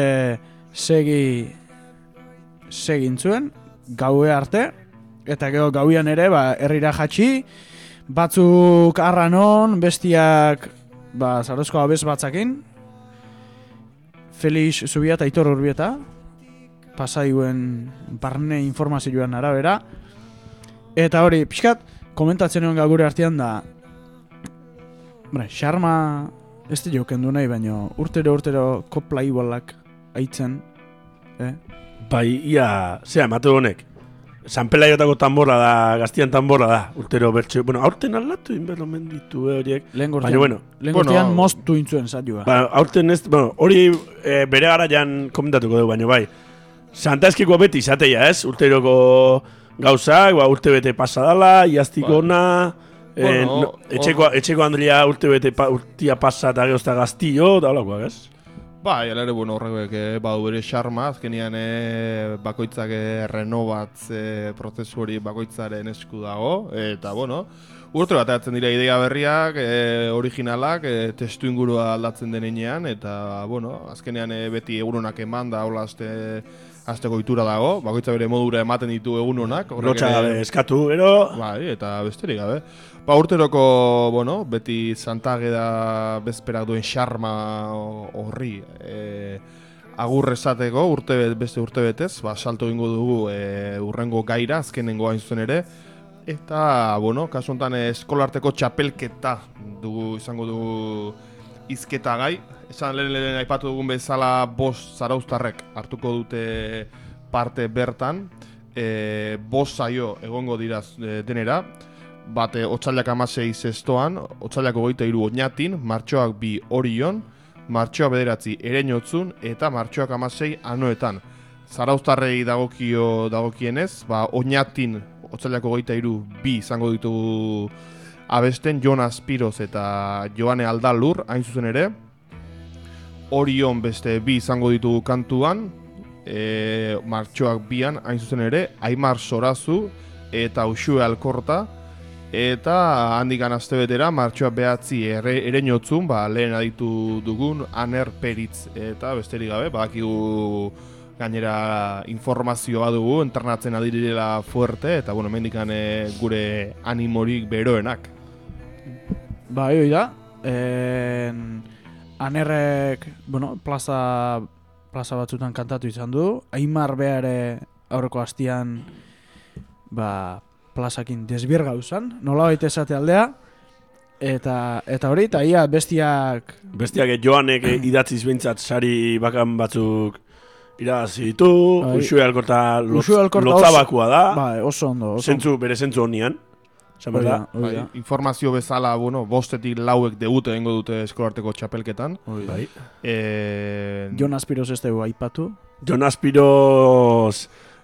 segin zuen, gaue arte, eta gero gauian ere, herrira jatxi, batzuk arranon, bestiak, zarozko abez batzakin, Felix Zubia eta Aitor Urbieta, pasaiguen barne informazioan arabera, eta hori, pixkat, komentatzen egon gure artean da, xarma, ez da jokendu nahi, baina urtero kopla ibolak aitzen, Bai, zera, emate honek, San Pelaiotako tambora da, Gaztian tambora da, urtero bertxe, bueno, aurten aldatu inberlomen ditu horiek. Lehen gortean moztu intzuen zailua. Aurten ez, hori bere garaian komentatuko dugu, baina bai, Santa Eskikoa beti izateia ez, urteroko gauzak, urte bete pasadala, iaztiko ona, etxeko Andria urte bete urtia pasa eta geozta Gaztio, da holakoak ez? Bai, ere, horrek badu bere xarma, azkenian bakoitzak renobatze prozesu hori bakoitzaren esku dago, eta, urte bat atzen dira idea berriak, originalak, testu ingurua aldatzen denean, eta, azkenean beti egunonak eman da, hola azteko itura dago, bakoitza bere modura ematen ditu egunonak. Lotxa gabe eskatu, ero? Bai, eta besterik gabe. Urteroko, beti Santageda bezperak duen xarma horri agur esateko beste urte betez, salto egingo dugu urrengo gaira, azkenengo hain zuzen ere, eta, kasu honetan eskolarteko txapelketa izango dugu izketa gai. Esan lehen aipatu dugun bezala 5 zarauztarrek hartuko dute parte bertan, 5 saio egongo dira denera, bate otsailak 16 zestoan, otsailak 23 Oñatin, martxoak 2 Orion, martxoak 9 Ereñotzun eta martxoak 16 Anoetan. Zarauztarrei dagokienez, Oñatin otsailak 23 2 izango ditugu abesten, Jonas Piroz eta Joane Aldalur, hain zuzen ere. Orion beste 2 izango ditugu kantuan, martxoak 2an, hain zuzen ere, Aimar Sorazu eta Uxue Alkorta, eta handikan astebetera, martxoak 9 Ereñotzun, lehen aditu dugun Aner Peritz, eta besterik gabe, badakigu gainera informazioa dugu, entrenatzen adirela fuerte, eta mendikan gure animorik beroenak. Hoi da, Anerrek, plaza batzutan kantatu izan du, Aimar behare aurreko hastian, plazakin desbierga uzan, nola baita esate aldea, eta hori, eta ia bestiak Joanek idatziz behintzat sari bakan batzuk irabazi ditu, Uxue Alkorta lotzabakua da, oso ondo. Bere zentzu honian. Informazio bezala, bueno, 5-4 debute egingo dute eskolarteko txapelketan. Bai. Jon Aspiros ez dugu aipatu. Jon Aspiros.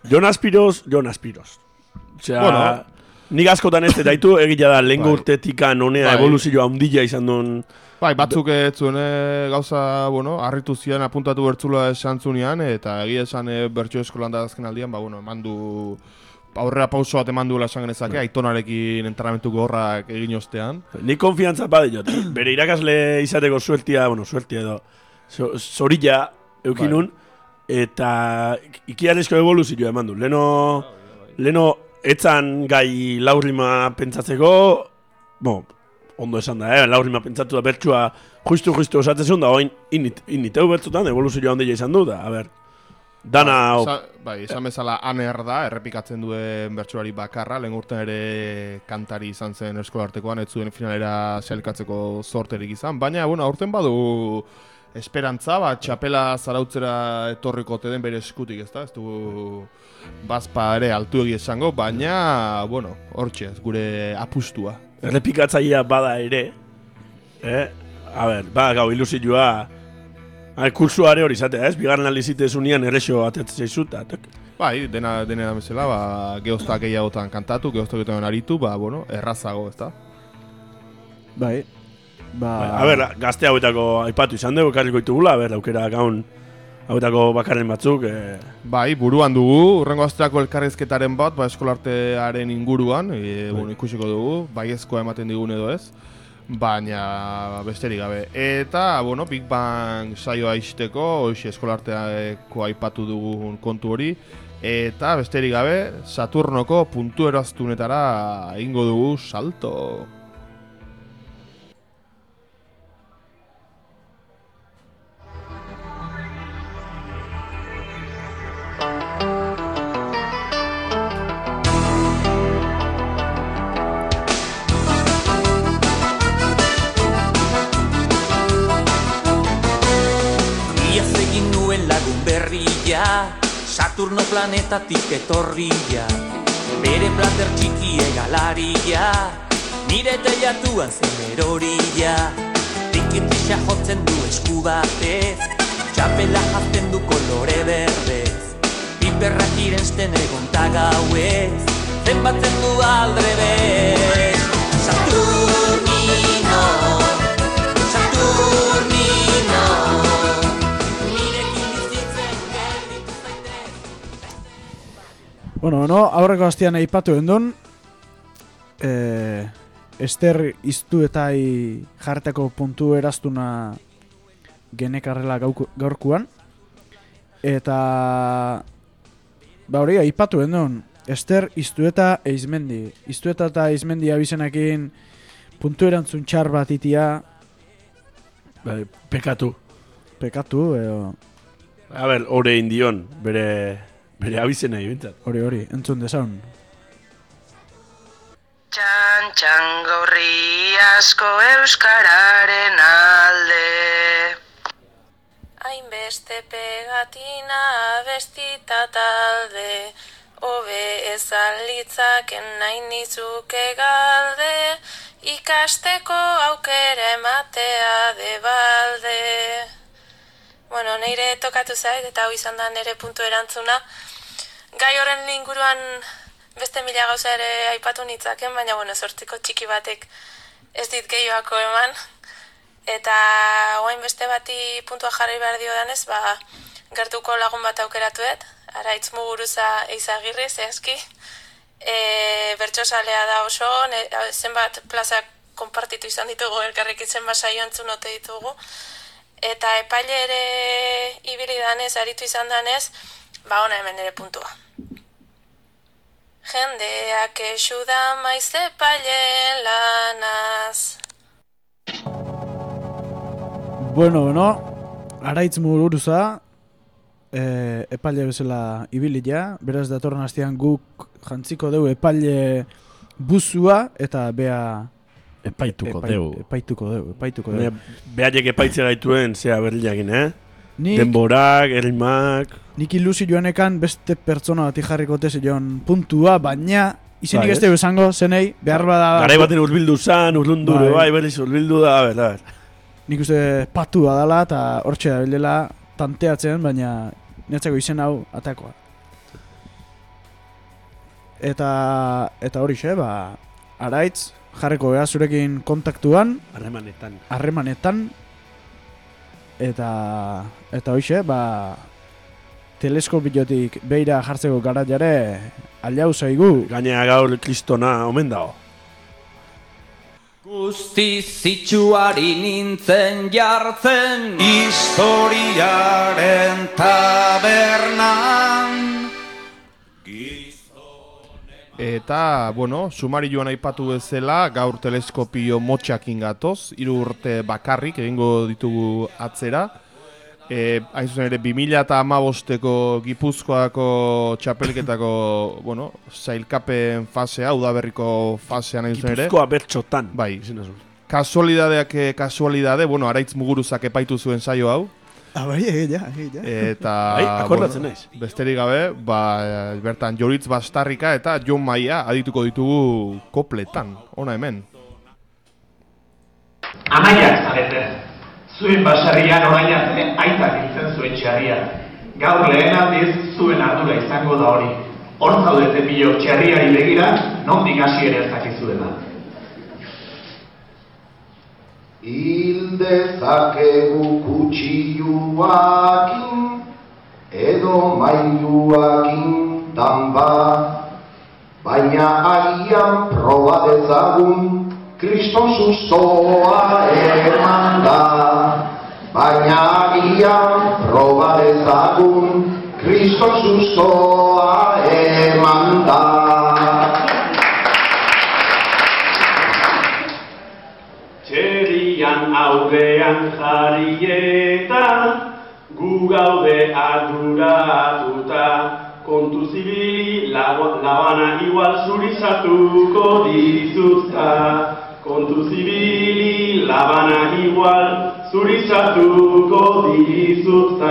Osea, bueno, nik askotan ez daitu egia da lehengo urtetikan honea evoluzioa handia izan duen. Bai, batzuk ez zuen gauza, bueno, harritu zian apuntatu bertzula esan zunean, eta egia esan bertso eskolan da azken aldian, ba, bueno, eman du aurrera pauso bat eman duela esan genezake, Aitonarekin entrenamentu gorrak egin ostean. Nik konfiantza badeiot, bere irakasle izateko suertia edo, zorilla eukinun, eta ikianesko evoluzioa eman du. Leno etzan gai laurrima pentsatzeko, ondo esan da, laurrima pentsatu da bertxua justu osatzen da, oin initeu bertzutan evoluzioa handia izan du, da, a ber, dana... Bai, esan bezala aner da, errepikatzen duen bertsolari bakarra, lehen urten ere kantari izan zen eskolartekoan, ez zuen finalera sailkatzeko zorterik izan, baina, bueno, aurten badu esperantza, txapela zarautzera etorriko te den bere eskutik, ez da? Ez du bazpa ere altuegi esango, baina, bueno, hortxe, gure apustua. Errepikatzailea bada ere, a ber, gau ilusioa, kursuare hori izatea, ez? Bigarren alizite zunean errexo ateatzen zaizuta. Bai, dena da bezala, geoztak gehiagotan kantatu, geoztak aritu, bueno, errazago, ez da? Bai. A ber, gazte hauetako aipatu izan dugu, ekarriko ditugula, a ber, aukera gaun hauetako bakarren batzuk. Bai, buruan dugu, urrengo asterako elkarrizketaren bat, eskolartearen inguruan, bueno, ikusiko dugu, baiezkoa ematen digun edo ez, baina besterik gabe. Eta, bueno, Big Bang saioa izteko, hoxe eskolarteako aipatu dugun kontu hori, eta besterik gabe, Saturnoko puntu eraztunetara egingo dugu salto. Saturno planetatik etorria, bere plater txiki egalaria, nire teilatuan zen eroria. Tikitisa jotzen du esku batez, txapela jazten du kolore berdez, piperrak irensten egon tagauez, zenbatzen du aldrebez. Saturnino, Saturnino, Bueno, aurreko hastian aipatu endun, Ester iztuetai jarteko puntu eraztuna genekarrela gaurkuan. Eta hori aipatu endun, Ester iztueta eizmendi. Iztueta eta eizmendi abizenakin puntu erantzun txar bat itia. Pekatu, edo... A ber, hori indion, bere abizena ibintzat. Hori, entzun dezaun. Txan gaurri asko euskararen alde. Hainbeste pegatina abestita talde, hobe ezalitzaken nahi nizuke galde, ikasteko aukera ematea de balde. Bueno, neire tokatu zait eta hau izan da nire puntu erantzuna. Gai horren inguruan beste mila gauza ere aipatu nitzaken, baina bueno, zortziko txiki batek ez dit gehioako eman. Eta oain beste bati puntua jarri behar dio danez, gertuko lagun bat aukeratuet, Araitz Muguruza Eizagirri, zehazki. Bertsosalea da oso, zenbat plazak konpartitu izan ditugu, elkarrekin zenbat saio entzun ote ditugu. Eta epaile ere ibili danez, aritu izan danez, ona hemen ere puntua. Jendeak esu da maiz epaileen lanaz. Bueno, Araitz Muguruza epaile bezala ibilia, beraz datorren hastian guk jantziko dugu epaile buzua eta bea epaituko dugu. Epaituko dugu. Behaiek epaitze gaituen zea berliakin, Denborak, errimak... Nik ilusioanekan beste pertsona bati jarrikote zion puntua, baina izenik ez dugu esango, zenei, behar bada... Garai baten urbildu zan, urlundu, bai, berriz urbildu da, a ber. Nik uste patua dela eta hortxe da bilela tanteatzen, baina netzako izen hau atakoa. Eta horixe, Araitz, jarriko beha zurekin kontaktuan. Harremanetan. Eta horixe, teleskopiotik beira jartzeko garaiare aljau zaigu. Gainea gaur kristona omen dago. Guztiz itxuari nintzen jartzen historiaren tabernan. Eta, sumarioan aipatu bezala, gaur teleskopio motxakin gatoz, 3 urte bakarrik egingo ditugu atzera. Hain zuzen ere, 2015ko Gipuzkoako txapelketako, sailkapen fasea, udaberriko fasean hain zuzen ere. Gipuzkoa bertxotan. Bai. Kasualidade, Araitz Muguruzak epaitu zuen saio hau. Bai, egia. Eta, akordatzen naiz. Besterik gabe, bertan Joritz Bastarrika eta Jon Maia adituko ditugu kopletan. Ona hemen. Anaiak zarete. Zuen baserrian orain arte aitak hiltzen zuen txarria. Gaur lehen aldiz zuen ardura izango da hori. Hor zaudete pilok txarriari begira, nondik hasi ere ez dakizuela. Hil dezakegu kutxiluakin, edo mailuakin danba, baina agian proba dezagun, Kriston sustoa eman da. Baina agian proba dezagun, Kriston sustoa eman da. Txerian aurrean jarrieta, gu gaude arduratuta, kontu zibili labana igual zurizatuko dizuzta. Kontu zibili labana igual zurizatuko dizuzta.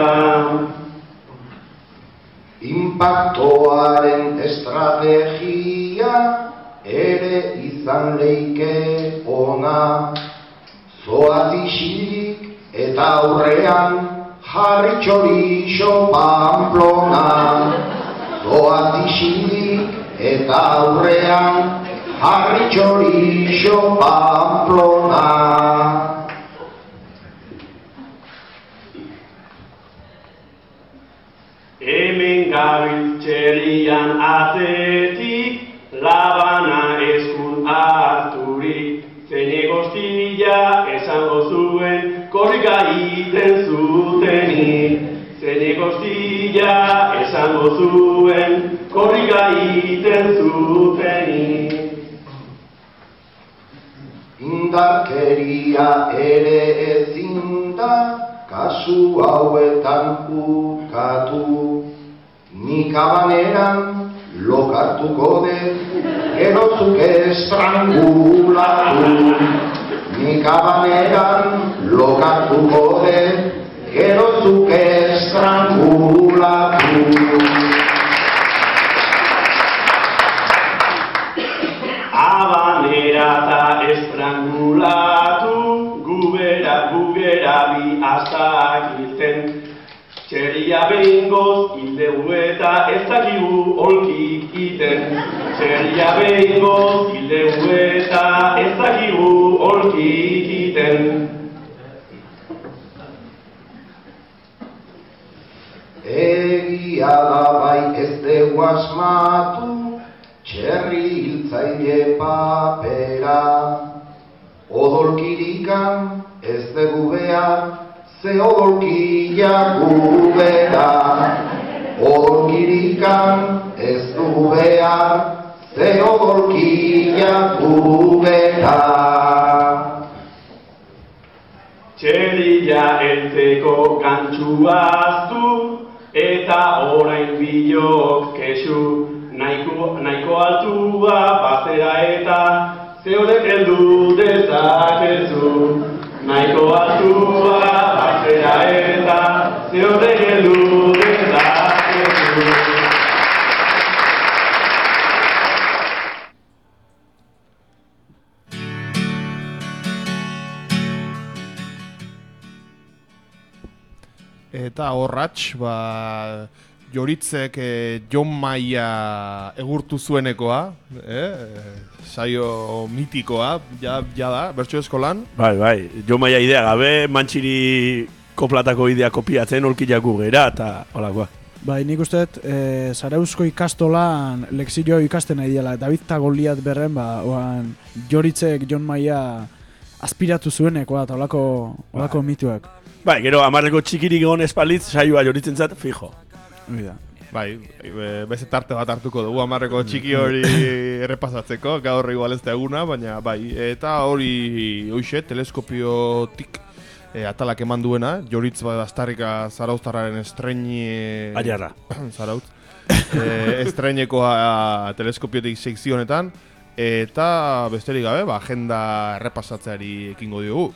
Impactoaren estrategia ere izan leike ona. Zoaz isilik eta aurrean jarri txorixo Pamplona. Zoaz isilik eta aurrean jarri txorixo Pamplona. Hemen gabiltz txerian atetik, labana eskun harturik. Zeine goztila esango zuen, korrika iten zutenik. Zeine goztila esango zuen, korrika iten zutenik. Indarkeria ere ezin da, kasu hauetan ukatu. Nik abaneran lokartuko dut, gerozuk estrangulatu. Nik abaneran lokartuko dut, gerozuk estrangulatu. Abanera eta estrangulatu, gubera bi astak hilten. Txerria behingoz hildegu eta ez dakigu olkik iten. Txerria behingoz hildegu eta ez dakigu olkik iten. Egia da bai ez dugu asmatu, txerri hiltzaile papera. Odolkirikan ez dugu behar, ze odolkia gubera. Odolkirikan ez dugu behar, ze odolkia gubera. Txerria eltzeko gantxuaztu, eta orain bilok kesu. Nahiko altua bazera eta zeorek heldu dezakezu. Nahiko altua bazera eta zeure heldu dezakezu. Eta horratx, Joritzek Jon Maia egurtu zuenekoa, saio mitikoa, ja da, bertso eskolan. Bai, Jon Maia idea gabe, Mantxiri koplatako idea kopiatzen olkiaku gera, eta holakoa. Bai, nik usteet, Zarauzko ikastolan lexio ikasten nahi dela, David eta Goliat berren, oan Joritzek Jon Maia aspiratu zuenekoa, eta holako mituak. Bai, gero, amarreko txikirik egon espalitz, saioa Joritzen zat, fijo. Bai, beste tarte bat hartuko dugu amarreko txiki hori errepasatzeko, gaur igual ez da eguna, baina bai, eta hori hoxe, teleskopiotik atalak eman duena, Joritz Bastarrika Zarauztarraren estreini... Aiarra. Zarauz. Estreinekoa teleskopiotik sekzionetan, eta besterik gabe, agenda errepasatzeari ekingo diogu.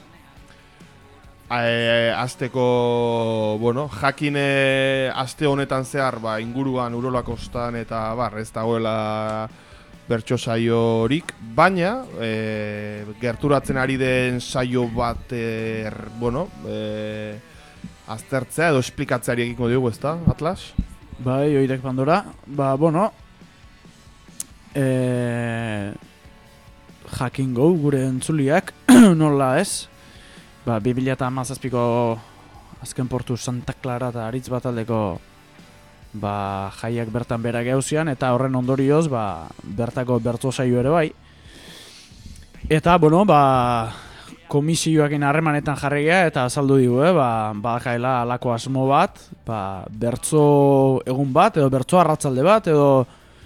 Azteko, jakin aste honetan zehar, inguruan Urolakostan eta ez dagoela bertso saiorik, baina gerturatzen ari den saio bat, aztertzea edo esplikatzeari egingo diogu, ezta, Atlas? Bai, oirek Pandora, jakingo gure entzuliak, nola ez? 2017ko azken portu Santa Clara eta Aritz Bataldeko jaiak bertan berak geuzian, eta horren ondorioz bertako bertso saio ere bai. Eta, komisioakin harremanetan jarregia eta azaldu digu, jaela alako asmo bat, bertso egun bat, edo bertso arratzalde bat, edo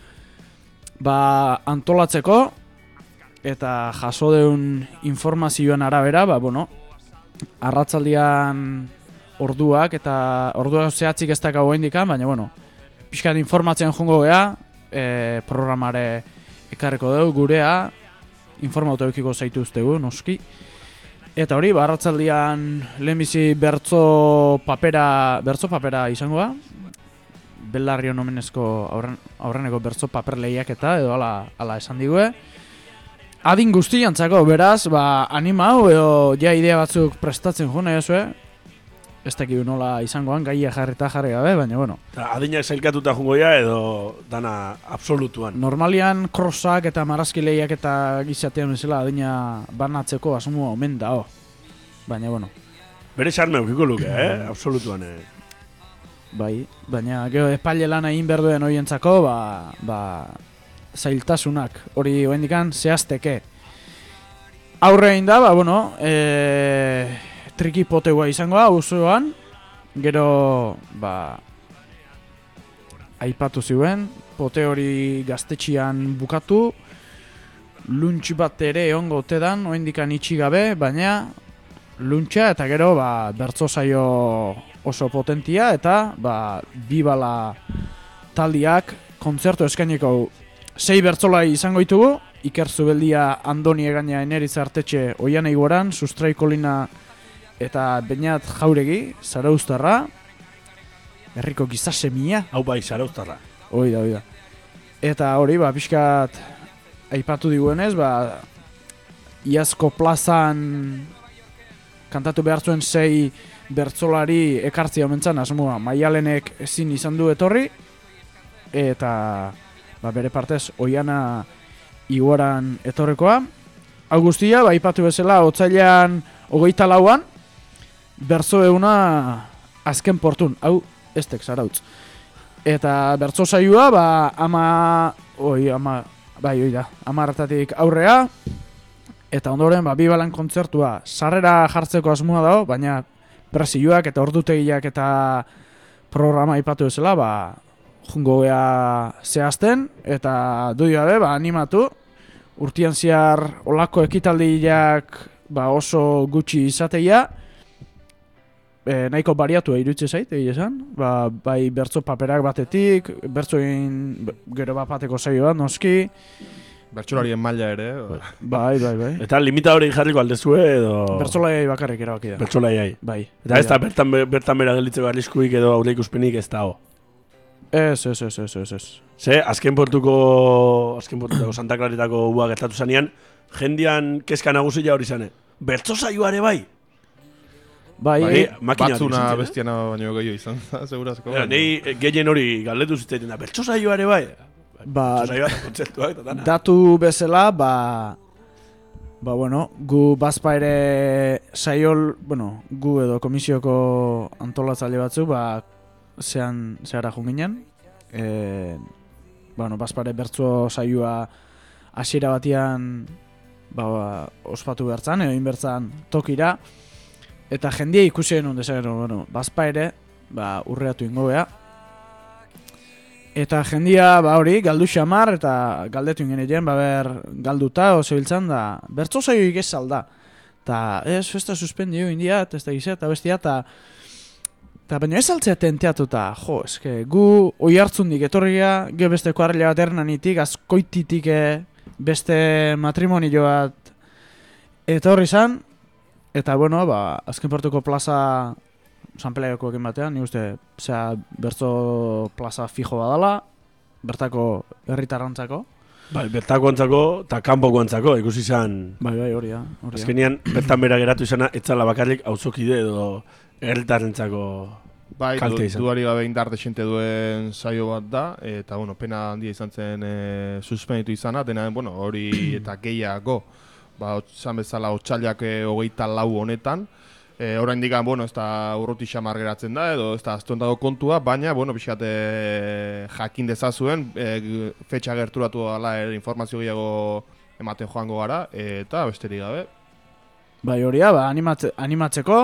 antolatzeko, eta jaso deun informazioan arabera, arratzaldian orduak zehatzik ez dakau indikan, baina, pixkat informatzen jongo gea, programare ekarriko dugu, gurea, informatu eukiko zaituztegu, noski. Eta hori, arratzaldian lehenbizi bertso papera izango da, Belarrion omenezko aurreneko bertso paper lehiaketa, edo ala esan digue. Adin guztiantzako, beraz, animau edo ja idea batzuk prestatzen jo nahi ezue. Ez dakigu nola izangoan, gaia jarri gabe, baina, Adinak zailkatuta jungo ja edo dana absolutuan. Normalian crossak eta marrazki lehiak eta gizatean bezala adina banatzeko asmoa omen dao. Baina, Bere xarme eukiko luke, absolutuan. Bai, baina gero espaile lan egin berduen horientzako, zailtasunak, hori oendikan zehazteke. Aurre egin da, triki poteua izango da, usuan, gero, aipatu ziuen, pote hori gaztetxian bukatu, luntx bat ere egongo otedan, oendikan itxigabe, baina luntxa eta gero, bertso saio oso potentia, eta, bibala taldiak kontzertu eskainiko 6 bertzolai izango ditugu, Iker Zubeldia, Andoni Egaina, Eneritz Artetxe, Oian Eigoran, Sustrai Kolina eta Beñat Jauregi, Zarauztarra, herriko gizasemia. Hau bai, Zarauztarra. Oida. Eta hori, pixkat aipatu diguenez, iazko plazan kantatu behar zuen 6 bertzolari ekartzia omentzan, asmoa, Maialenek ezin izan du etorri, eta bere partez Oiana Igoran etorrekoa. Hau guztia, aipatu bezala, otsailean 24an, bertso eguna azken portun, hau estek Zarautz. Eta bertso saioa, 10 aurrea, eta ondoren, bibalan kontzertua sarrera jartzeko asmoa dago, baina prezioak eta ordutegiak eta programa aipatu bezala, jungo gea zehazten, eta du gabe, animatu, urtean zehar olako ekitaldiak oso gutxi izateia, nahiko bariatu iruditzen zait, esan, bai bertso paperak batetik, bertso egin gero bateko saio bat, noski, Bertsolarien maila ere. Bai. Eta limita hori jarriko aldezue edo... Bertsolaiai bakarrik erabaki da. Bertsolaiai. Bai. Eta ez da bertan bera gelditzeko arriskuik edo aurre ikuspenik ez dago. Ez. Ze, azken portuko Santa Claretako ua gertatu zanean, jendian kezka nagusia hori zane. Bertso saioare bai? Bai, batzuna bestiana baino gehiago izan, segurazko. Nei gehien hori galdetu zitzaiten da, bertso saioare bai? Datu bezala, gu bazpa ere gu edo komisioko antolatzaile batzu, zehara junginen. Bazpa ere bertso saioa hasiera batian ospatu bertzan, edo inbertzan tokira. Eta jendia ikusi genuen dezakero, bazpa ere, urreatu ingo beha. Eta jendia, hori, galdu xamar, eta galdetu ingen egin, galduta, zebiltzan da, bertso saioik ez salda. Eta, festa suspendio india, ez da gizet, eta bestia, eta baina ez altzea tenteatu, eta, gu oi hartzundik etorria, ge beste koarrila bat ernanitik, azkoititik beste matrimonio bat etorri zan. Eta, azken portuko plaza San Peleiako egin batean, ni uste, bertso plaza fijo badala, bertako herritarrantzako. Bai, bertako antzako eta kanpoko antzako, ikusi izan. Bai, hori da. Azkenean, bertan bera geratu izana, etzala bakarrik auzokide edo herritarrentzako kalte izan. Duari gabe indar desente duen saio bat da, eta, pena handia izan zen suspenditu izana, dena, hori eta gehiago. Zan bezala otxailak 24 honetan. Oraindik ez da urruti xamar geratzen da, edo ez da aztuentako kontua, baina, pixkat jakin dezazuen, fetxa gerturatu dela informazio gehiago ematen joango gara, eta besterik gabe. Bai hori da, animatzeko,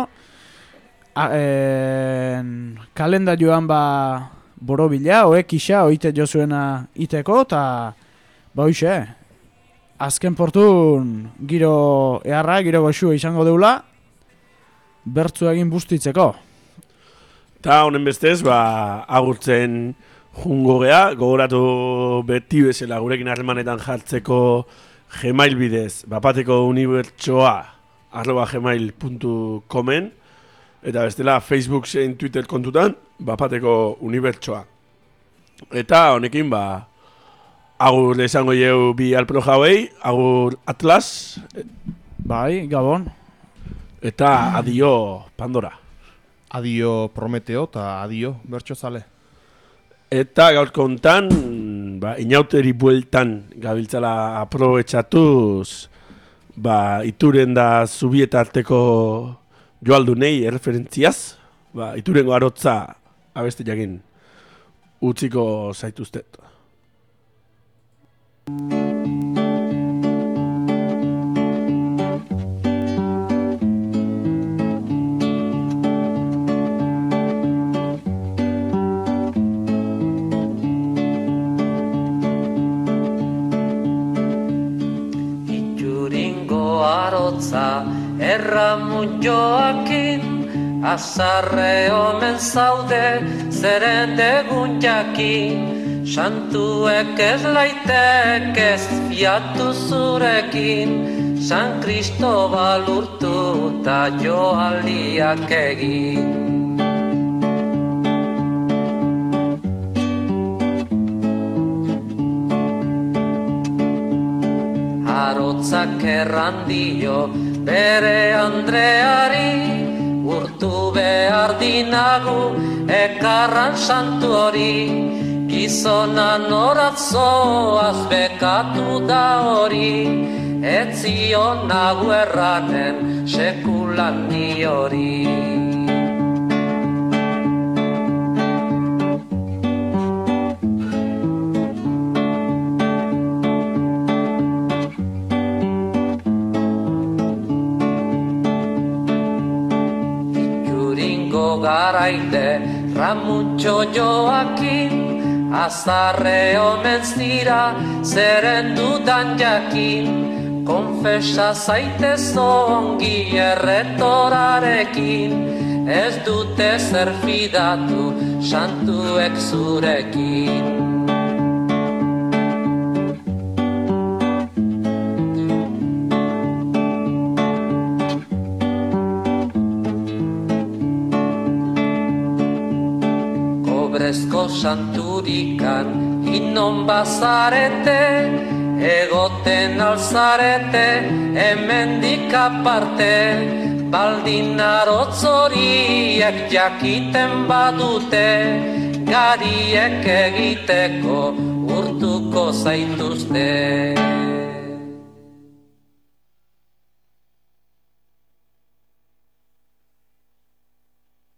kalendarioan borobila, oek isa, oite jozuena iteko, eta hoxe, azken portun giro eharra, giro goxua izango deula, bertzu egin bustitzeko. Eta honen bestez, agurtzen jungo gea, gogoratu beti bezala gurekin harremanetan jartzeko Gmail bidez, bapateko unibertsoa @gmail.comen, eta bestela Facebook zein Twitter kontutan, bapateko unibertsoa. Eta honekin, agur esango jau bi alpro jauei, agur Atlas. Bai, Gabon. Eta adio Pandora. Adio Prometeo eta adio Bertxozale. Eta gaur kontan, inauteri bueltan gabiltzala aprobetxatuz, ituren da zubietarteko joaldunei erreferentziaz, iturengo arotza abeste jakin utziko zaituztet. Ituringo arotza erramun joakin, azarre omen zaude zeren degun jakin. Santuek ez laitek ez fiatu zurekin, San Cristobal urtu eta joaldiak egin. Arotzak errandio bere Andreari, urtu behar dinagu ekarran santu hori. Gizona noratzoaz bekatu da hori, ez zion nagu erranen sekulan ni hori. Ituringo garaide Ramutxo Joakin, azarre omen zira, zeren dudan jakin, konfesa zaitez ongi erretorarekin, ez dute zer fidatu santuek zurekin. Obrezko santurikan inon bazarete, egoten alzarete, hemendik aparte, baldin arotzoriek jakiten badute, gariek egiteko urtuko zaituzte.